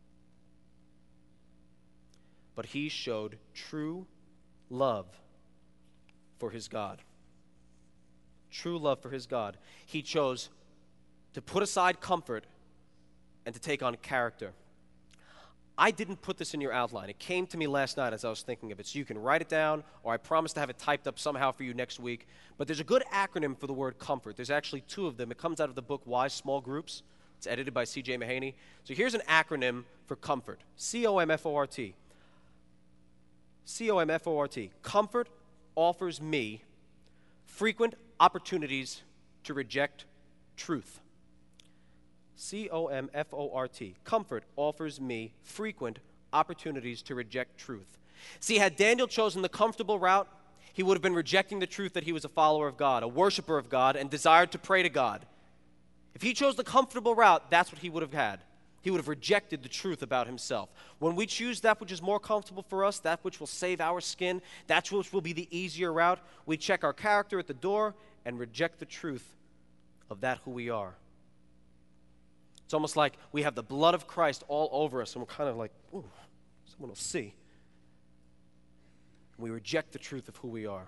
But he showed true love for his God. True love for his God. He chose to put aside comfort and to take on character. I didn't put this in your outline. It came to me last night as I was thinking of it, so you can write it down, or I promise to have it typed up somehow for you next week. But there's a good acronym for the word comfort. There's actually two of them. It comes out of the book Wise Small Groups. It's edited by C J Mahaney. So here's an acronym for comfort. C O M F O R T. C O M F O R T. Comfort offers me frequent opportunities to reject truth. C O M F O R T. Comfort offers me frequent opportunities to reject truth. See, had Daniel chosen the comfortable route, he would have been rejecting the truth that he was a follower of God, a worshiper of God, and desired to pray to God. If he chose the comfortable route, that's what he would have had. He would have rejected the truth about himself. When we choose that which is more comfortable for us, that which will save our skin, that which will be the easier route, we check our character at the door and reject the truth of that who we are. It's almost like we have the blood of Christ all over us, and we're kind of like, ooh, someone will see. We reject the truth of who we are.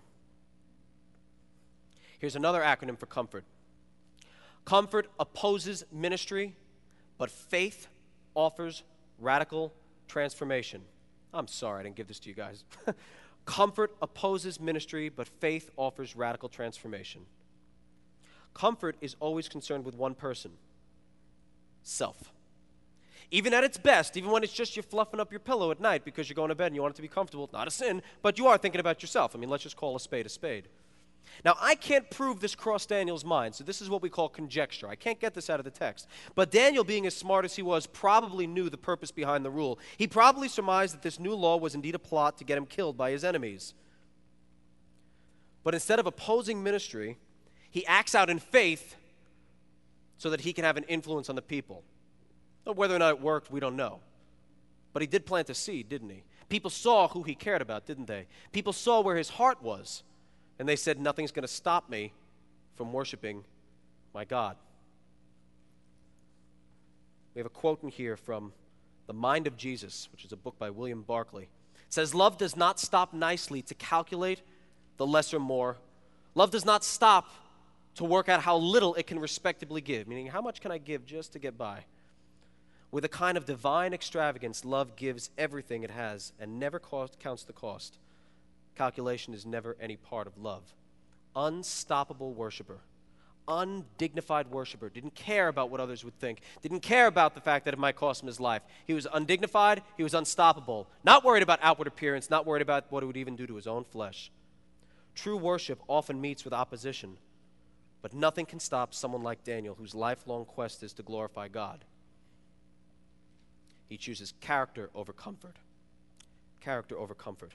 Here's another acronym for comfort. Comfort opposes ministry, but faith offers radical transformation. I'm sorry I didn't give this to you guys. Comfort opposes ministry, but faith offers radical transformation. Comfort is always concerned with one person, self. Even at its best, even when it's just you fluffing up your pillow at night because you're going to bed and you want it to be comfortable, not a sin, but you are thinking about yourself. I mean, let's just call a spade a spade. Now, I can't prove this crossed Daniel's mind, so this is what we call conjecture. I can't get this out of the text. But Daniel, being as smart as he was, probably knew the purpose behind the rule. He probably surmised that this new law was indeed a plot to get him killed by his enemies. But instead of opposing ministry, he acts out in faith so that he can have an influence on the people. Whether or not it worked, we don't know. But he did plant a seed, didn't he? People saw who he cared about, didn't they? People saw where his heart was, and they said, nothing's going to stop me from worshiping my God. We have a quote in here from The Mind of Jesus, which is a book by William Barclay. It says, love does not stop nicely to calculate the lesser more. Love does not stop to work out how little it can respectably give, meaning how much can I give just to get by? With a kind of divine extravagance, love gives everything it has and never cost, counts the cost. Calculation is never any part of love. Unstoppable worshiper, undignified worshiper, didn't care about what others would think, didn't care about the fact that it might cost him his life. He was undignified, he was unstoppable, not worried about outward appearance, not worried about what it would even do to his own flesh. True worship often meets with opposition, but nothing can stop someone like Daniel, whose lifelong quest is to glorify God. He chooses character over comfort. Character over comfort.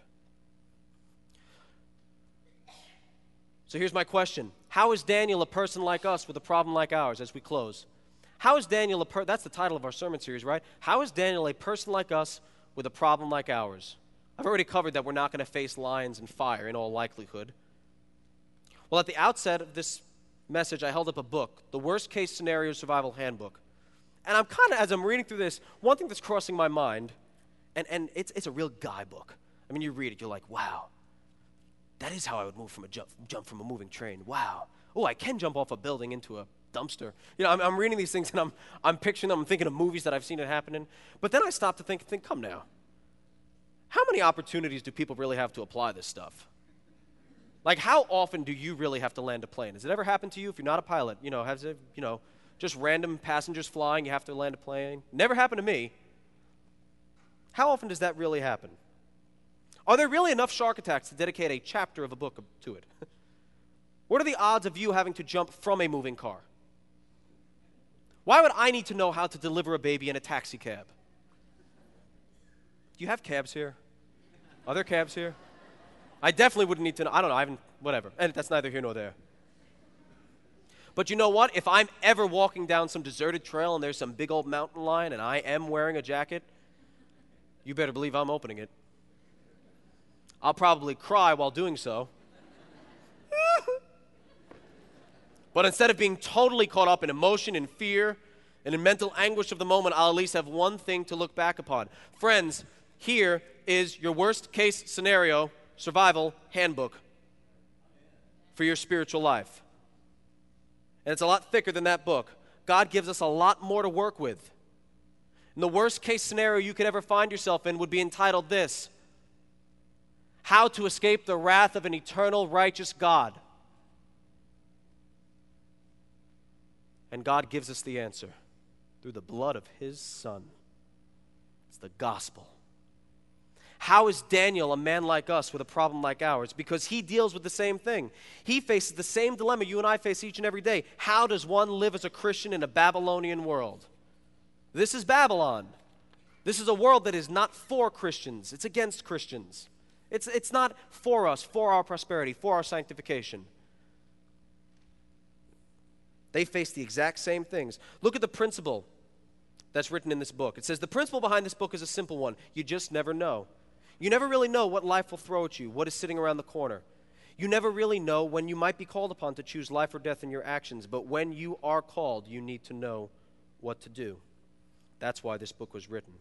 So here's my question. How is Daniel a person like us with a problem like ours as we close? How is Daniel a per- that's the title of our sermon series, right? How is Daniel a person like us with a problem like ours? I've already covered that we're not going to face lions and fire in all likelihood. Well, at the outset of this message, I held up a book, The Worst Case Scenario Survival Handbook. And I'm kind of, as I'm reading through this, one thing that's crossing my mind, and, and it's, it's a real guy book. I mean, you read it, you're like, wow, that is how I would move from a jump, jump from a moving train. Wow. Oh, I can jump off a building into a dumpster. You know, I'm, I'm reading these things, and I'm, I'm picturing them, I'm thinking of movies that I've seen it happen in. But then I stop to think, think, come now. How many opportunities do people really have to apply this stuff? Like, how often do you really have to land a plane? Has it ever happened to you if you're not a pilot? You know, has it, you know, just random passengers flying, you have to land a plane? Never happened to me. How often does that really happen? Are there really enough shark attacks to dedicate a chapter of a book to it? What are the odds of you having to jump from a moving car? Why would I need to know how to deliver a baby in a taxi cab? Do you have cabs here? Are there cabs here? I definitely wouldn't need to know. I don't know. I haven't, whatever. And that's neither here nor there. But you know what? If I'm ever walking down some deserted trail and there's some big old mountain lion and I am wearing a jacket, you better believe I'm opening it. I'll probably cry while doing so. But instead of being totally caught up in emotion and fear and in mental anguish of the moment, I'll at least have one thing to look back upon. Friends, here is your worst case scenario survival handbook for your spiritual life. And it's a lot thicker than that book. God gives us a lot more to work with. And the worst case scenario you could ever find yourself in would be entitled this: How to Escape the Wrath of an Eternal Righteous God. And God gives us the answer through the blood of His Son. It's the gospel. How is Daniel a man like us with a problem like ours? Because he deals with the same thing. He faces the same dilemma you and I face each and every day. How does one live as a Christian in a Babylonian world? This is Babylon. This is a world that is not for Christians. It's against Christians. It's, it's not for us, for our prosperity, for our sanctification. They face the exact same things. Look at the principle that's written in this book. It says the principle behind this book is a simple one. You just never know. You never really know what life will throw at you, what is sitting around the corner. You never really know when you might be called upon to choose life or death in your actions, but when you are called, you need to know what to do. That's why this book was written.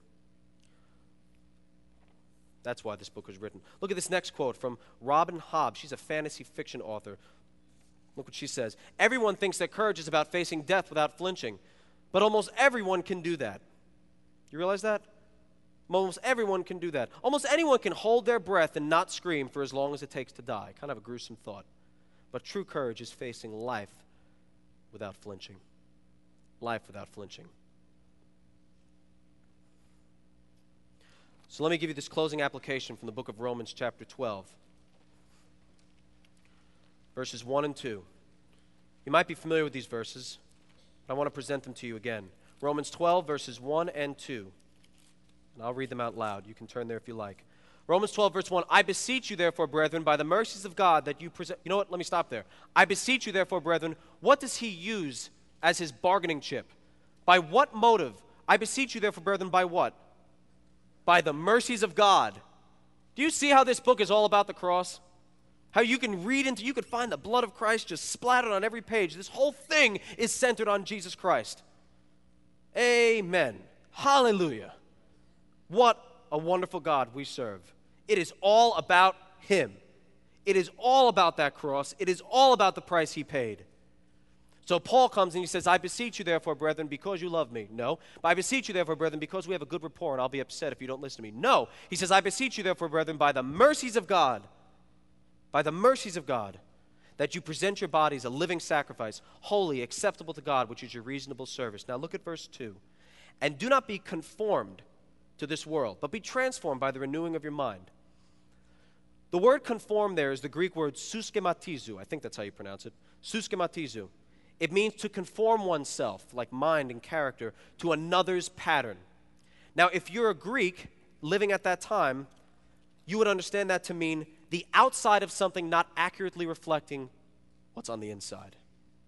That's why this book was written. Look at this next quote from Robin Hobb. She's a fantasy fiction author. Look what she says. Everyone thinks that courage is about facing death without flinching, but almost everyone can do that. You realize that? Almost everyone can do that. Almost anyone can hold their breath and not scream for as long as it takes to die. Kind of a gruesome thought. But true courage is facing life without flinching. Life without flinching. So let me give you this closing application from the book of Romans chapter twelve. Verses one and two. You might be familiar with these verses, but I want to present them to you again. Romans twelve, verses one and two. And I'll read them out loud. You can turn there if you like. Romans twelve, verse one. I beseech you, therefore, brethren, by the mercies of God, that you present... You know what? Let me stop there. I beseech you, therefore, brethren, what does he use as his bargaining chip? By what motive? I beseech you, therefore, brethren, by what? By the mercies of God. Do you see how this book is all about the cross? How you can read into, you could find the blood of Christ just splattered on every page. This whole thing is centered on Jesus Christ. Amen. Hallelujah. What a wonderful God we serve. It is all about him. It is all about that cross. It is all about the price he paid. So Paul comes and he says, I beseech you, therefore, brethren, because you love me. No. But I beseech you, therefore, brethren, because we have a good rapport, and I'll be upset if you don't listen to me. No. He says, I beseech you, therefore, brethren, by the mercies of God, by the mercies of God, that you present your bodies a living sacrifice, holy, acceptable to God, which is your reasonable service. Now look at verse two. And do not be conformed to this world, but be transformed by the renewing of your mind. The word conform there is the Greek word suskematizo. I think that's how you pronounce it. Suskematizo. It means to conform oneself, like mind and character, to another's pattern. Now, if you're a Greek living at that time, you would understand that to mean the outside of something not accurately reflecting what's on the inside.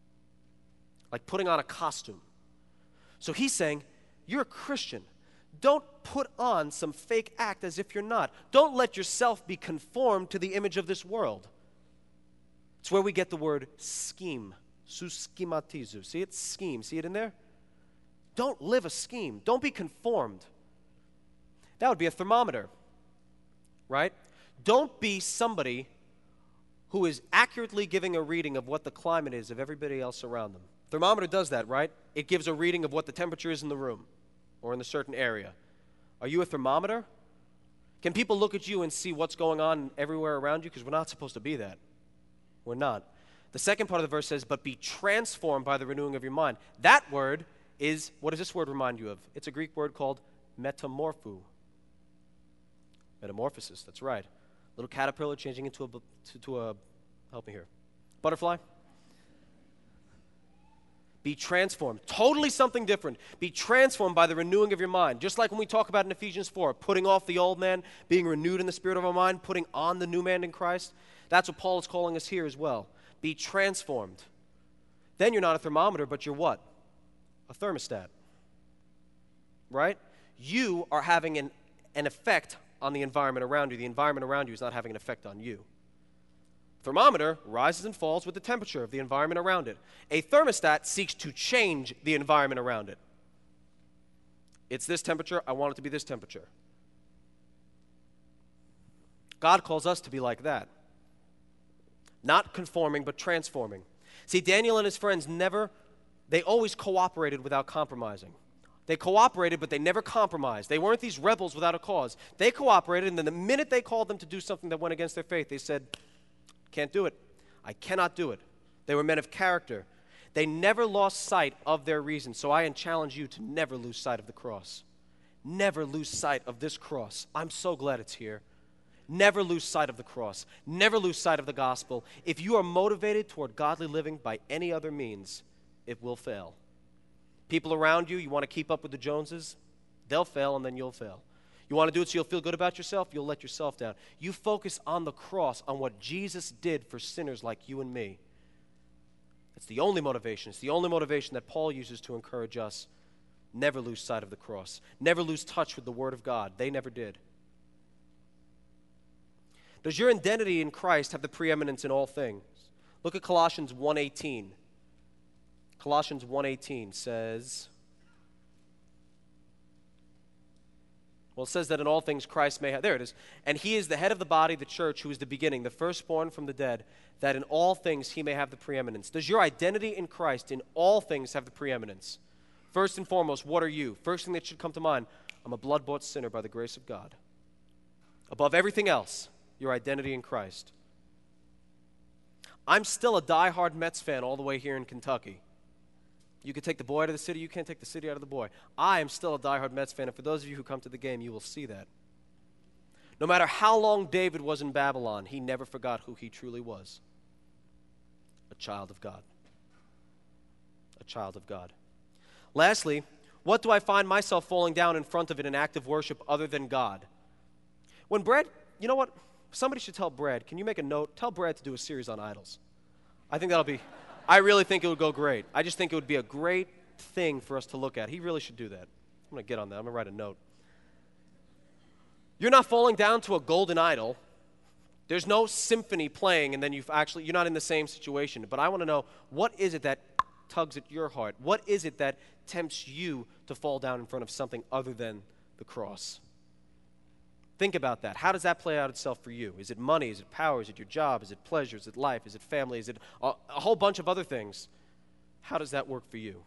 Like putting on a costume. So he's saying, you're a Christian. Don't put on some fake act as if you're not. Don't let yourself be conformed to the image of this world. It's where we get the word scheme. Suskematizo. See it? Scheme. See it in there? Don't live a scheme. Don't be conformed. That would be a thermometer, right? Don't be somebody who is accurately giving a reading of what the climate is of everybody else around them. Thermometer does that, right? It gives a reading of what the temperature is in the room or in a certain area. Are you a thermometer? Can people look at you and see what's going on everywhere around you? Because we're not supposed to be that. We're not. The second part of the verse says, but be transformed by the renewing of your mind. That word is, what does this word remind you of? It's a Greek word called metamorpho. Metamorphosis, that's right. Little caterpillar changing into a, to, to a, help me here, butterfly. Be transformed. Totally something different. Be transformed by the renewing of your mind. Just like when we talk about in Ephesians four, putting off the old man, being renewed in the spirit of our mind, putting on the new man in Christ. That's what Paul is calling us here as well. Be transformed. Then you're not a thermometer, but you're what? A thermostat. Right? You are having an, an effect on the environment around you. The environment around you is not having an effect on you. Thermometer rises and falls with the temperature of the environment around it. A thermostat seeks to change the environment around it. It's this temperature, I want it to be this temperature. God calls us to be like that. Not conforming, but transforming. See, Daniel and his friends never, they always cooperated without compromising. They cooperated, but they never compromised. They weren't these rebels without a cause. They cooperated, and then the minute they called them to do something that went against their faith, they said, can't do it. I cannot do it. They were men of character. They never lost sight of their reason. So I challenge you to never lose sight of the cross. Never lose sight of this cross. I'm so glad it's here. Never lose sight of the cross. Never lose sight of the gospel. If you are motivated toward godly living by any other means, it will fail. People around you, you want to keep up with the Joneses, they'll fail and then you'll fail. You want to do it so you'll feel good about yourself? You'll let yourself down. You focus on the cross, on what Jesus did for sinners like you and me. It's the only motivation. It's the only motivation that Paul uses to encourage us. Never lose sight of the cross. Never lose touch with the Word of God. They never did. Does your identity in Christ have the preeminence in all things? Look at Colossians one eighteen. Colossians one eighteen says, well, it says that in all things Christ may have, there it is, and he is the head of the body, the church, who is the beginning, the firstborn from the dead, that in all things he may have the preeminence. Does your identity in Christ in all things have the preeminence? First and foremost, what are you? First thing that should come to mind, I'm a blood-bought sinner by the grace of God. Above everything else, your identity in Christ. I'm still a die-hard Mets fan all the way here in Kentucky. You can take the boy out of the city, you can't take the city out of the boy. I am still a die-hard Mets fan, and for those of you who come to the game, you will see that. No matter how long David was in Babylon, he never forgot who he truly was. A child of God. A child of God. Lastly, what do I find myself falling down in front of in an act of worship other than God? When Brad, you know what? Somebody should tell Brad, can you make a note? Tell Brad to do a series on idols. I think that'll be, I really think it would go great. I just think it would be a great thing for us to look at. He really should do that. I'm going to get on that. I'm going to write a note. You're not falling down to a golden idol. There's no symphony playing and then you've actually, you're not in the same situation. But I want to know, what is it that tugs at your heart? What is it that tempts you to fall down in front of something other than the cross? Think about that. How does that play out itself for you? Is it money? Is it power? Is it your job? Is it pleasure? Is it life? Is it family? Is it a, a whole bunch of other things? How does that work for you?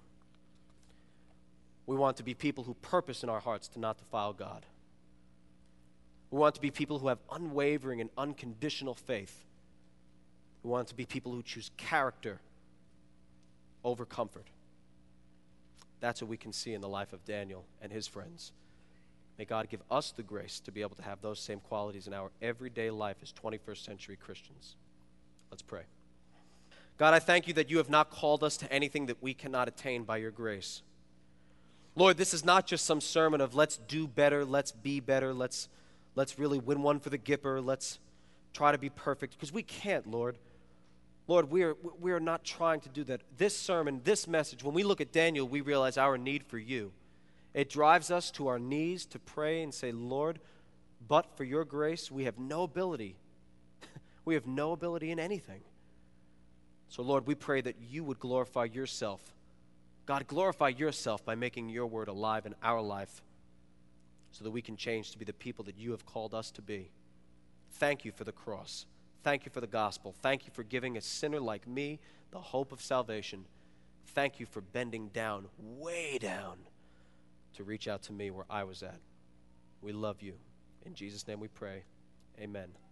We want to be people who purpose in our hearts to not defile God. We want to be people who have unwavering and unconditional faith. We want to be people who choose character over comfort. That's what we can see in the life of Daniel and his friends. May God give us the grace to be able to have those same qualities in our everyday life as twenty-first century Christians. Let's pray. God, I thank you that you have not called us to anything that we cannot attain by your grace. Lord, this is not just some sermon of let's do better, let's be better, let's, let's really win one for the Gipper, let's try to be perfect, because we can't, Lord. Lord, we are, we are not trying to do that. This sermon, this message, when we look at Daniel, we realize our need for you. It drives us to our knees to pray and say, Lord, but for your grace, we have no ability. We have no ability in anything. So, Lord, we pray that you would glorify yourself. God, glorify yourself by making your word alive in our life so that we can change to be the people that you have called us to be. Thank you for the cross. Thank you for the gospel. Thank you for giving a sinner like me the hope of salvation. Thank you for bending down, way down, to reach out to me where I was at. We love you. In Jesus' name we pray. Amen.